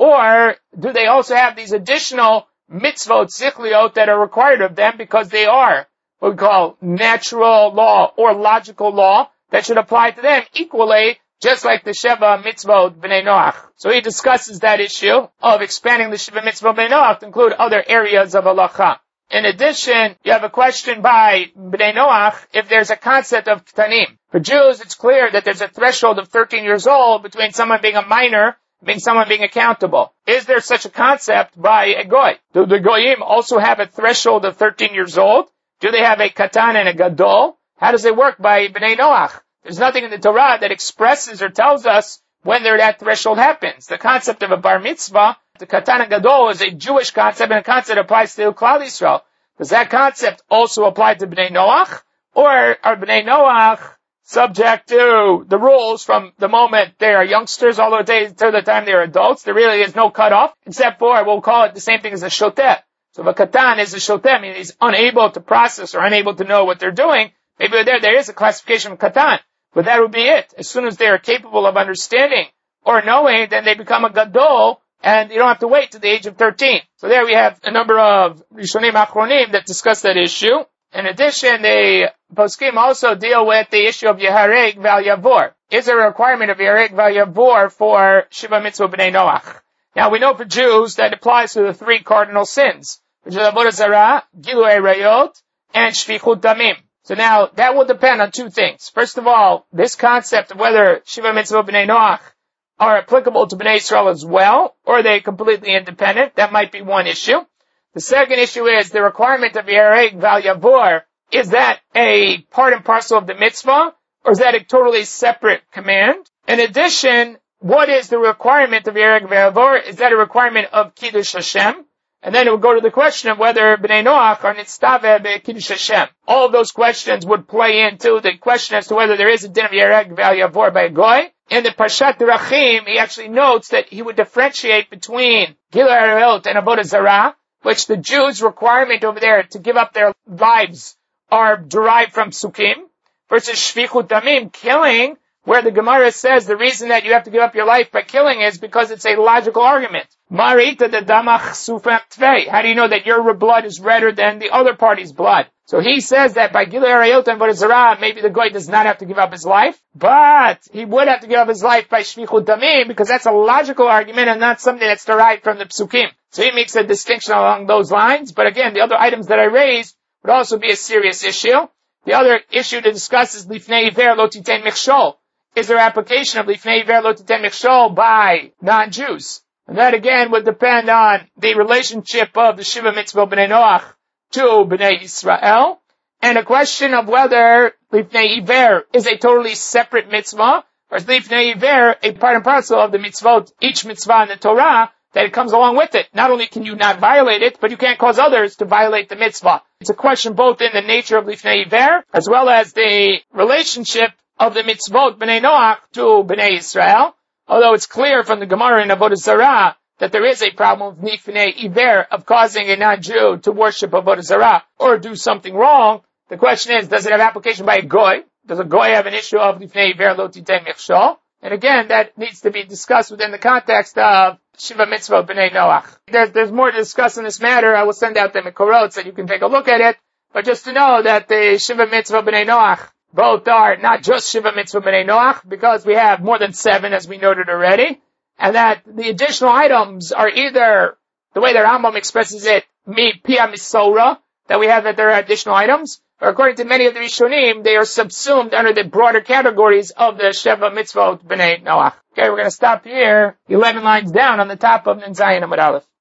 Or do they also have these additional mitzvot, sichliot, that are required of them because they are what we call natural law or logical law that should apply to them equally, just like the Sheva Mitzvot Bnei Noach? So he discusses that issue of expanding the Sheva Mitzvot Bnei Noach to include other areas of halacha. In addition, you have a question by Bnei Noach if there's a concept of ktanim. For Jews, it's clear that there's a threshold of 13 years old between someone being a minor and someone being accountable. Is there such a concept by a goy? Do the goyim also have a threshold of 13 years old? Do they have a katan and a gadol? How does it work by Bnei Noach? There's nothing in the Torah that expresses or tells us when that threshold happens. The concept of a bar mitzvah, the katan and gadol, is a Jewish concept, and a concept that applies to Klal Yisrael. Does that concept also apply to Bnei Noach? Or are Bnei Noach subject to the rules from the moment they are youngsters all the way to the time they are adults? There really is no cutoff, except for, we'll call it the same thing as a shoteh. So if a katan is a shoteh, meaning he's unable to process or unable to know what they're doing, maybe there is a classification of katan, but that would be it. As soon as they are capable of understanding or knowing, then they become a gadol, and you don't have to wait to the age of 13. So there we have a number of Rishonim Achronim that discuss that issue. In addition, the poskim also deal with the issue of Yehareg Val Yavor. Is there a requirement of Yehareg Val Yavor for Shiva Mitzvah Bnei Noach? Now we know for Jews that applies to the three cardinal sins, which are Avodah Zarah, Gilui Arayot, and Shfichut Damim. So now that will depend on two things. First of all, this concept of whether Shiva Mitzvah Bnei Noach are applicable to Bnei Israel as well, or are they completely independent? That might be one issue. The second issue is the requirement of Yereg Val Yavor. Is that a part and parcel of the mitzvah, or is that a totally separate command? In addition, what is the requirement of Yereg Val Yavor? Is that a requirement of Kiddush Hashem? And then it will go to the question of whether Bnei Noach are nitztaveh beKiddush Hashem. All of those questions would play into the question as to whether there is a din of Yereg Val Yavor by a goy. In the Parshat Derachim, he actually notes that he would differentiate between Gilui Arayot and Avodah Zarah, which the Jews' requirement over there to give up their lives are derived from Sukkim, versus Shfichut Damim, killing, where the Gemara says the reason that you have to give up your life by killing is because it's a logical argument. Marita de damach sufem tvei. How do you know that your blood is redder than the other party's blood? So he says that by Gilui Arayot and Avodah Zarah, maybe the goy does not have to give up his life, but he would have to give up his life by Shfichut Damim, because that's a logical argument and not something that's derived from the Psukim. So he makes a distinction along those lines. But again, the other items that I raised would also be a serious issue. The other issue to discuss is Lifnei Iver Lo Titen Michshol. Is there application of Lifnei Iver Lo Titen Michshol by non-Jews? And that again would depend on the relationship of the Shiva Mitzvah B'nai Noach to B'nai Yisrael, and a question of whether Lifnei Iver is a totally separate mitzvah, or is Lifnei Iver a part and parcel of the mitzvot, each mitzvah in the Torah, that it comes along with it. Not only can you not violate it, but you can't cause others to violate the mitzvah. It's a question both in the nature of Lifnei Iver, as well as the relationship of the mitzvot B'nai Noach to B'nai Yisrael. Although it's clear from the Gemara in Avodah Zarah that there is a problem of Lifnei Iver, of causing a non-Jew to worship Avodah Zarah or do something wrong. The question is, does it have application by a goy? Does a goy have an issue of Lifnei Iver Lo Titen Michshol? And again, that needs to be discussed within the context of Shiva Mitzvah B'nai Noach. There's more to discuss in this matter. I will send out the Mekorot so you can take a look at it. But just to know that the Shiva Mitzvah B'nai Noach, both are not just Shiva Mitzvah B'nai Noach, because we have more than 7, as we noted already, and that the additional items are either, the way the Rambam expresses it, mi pia misora, that we have that there are additional items, or according to many of the Rishonim, they are subsumed under the broader categories of the Shiva Mitzvah B'nai Noach. Okay, we're going to stop here, 11 lines down on the top of Nun Zayin Amud Aleph.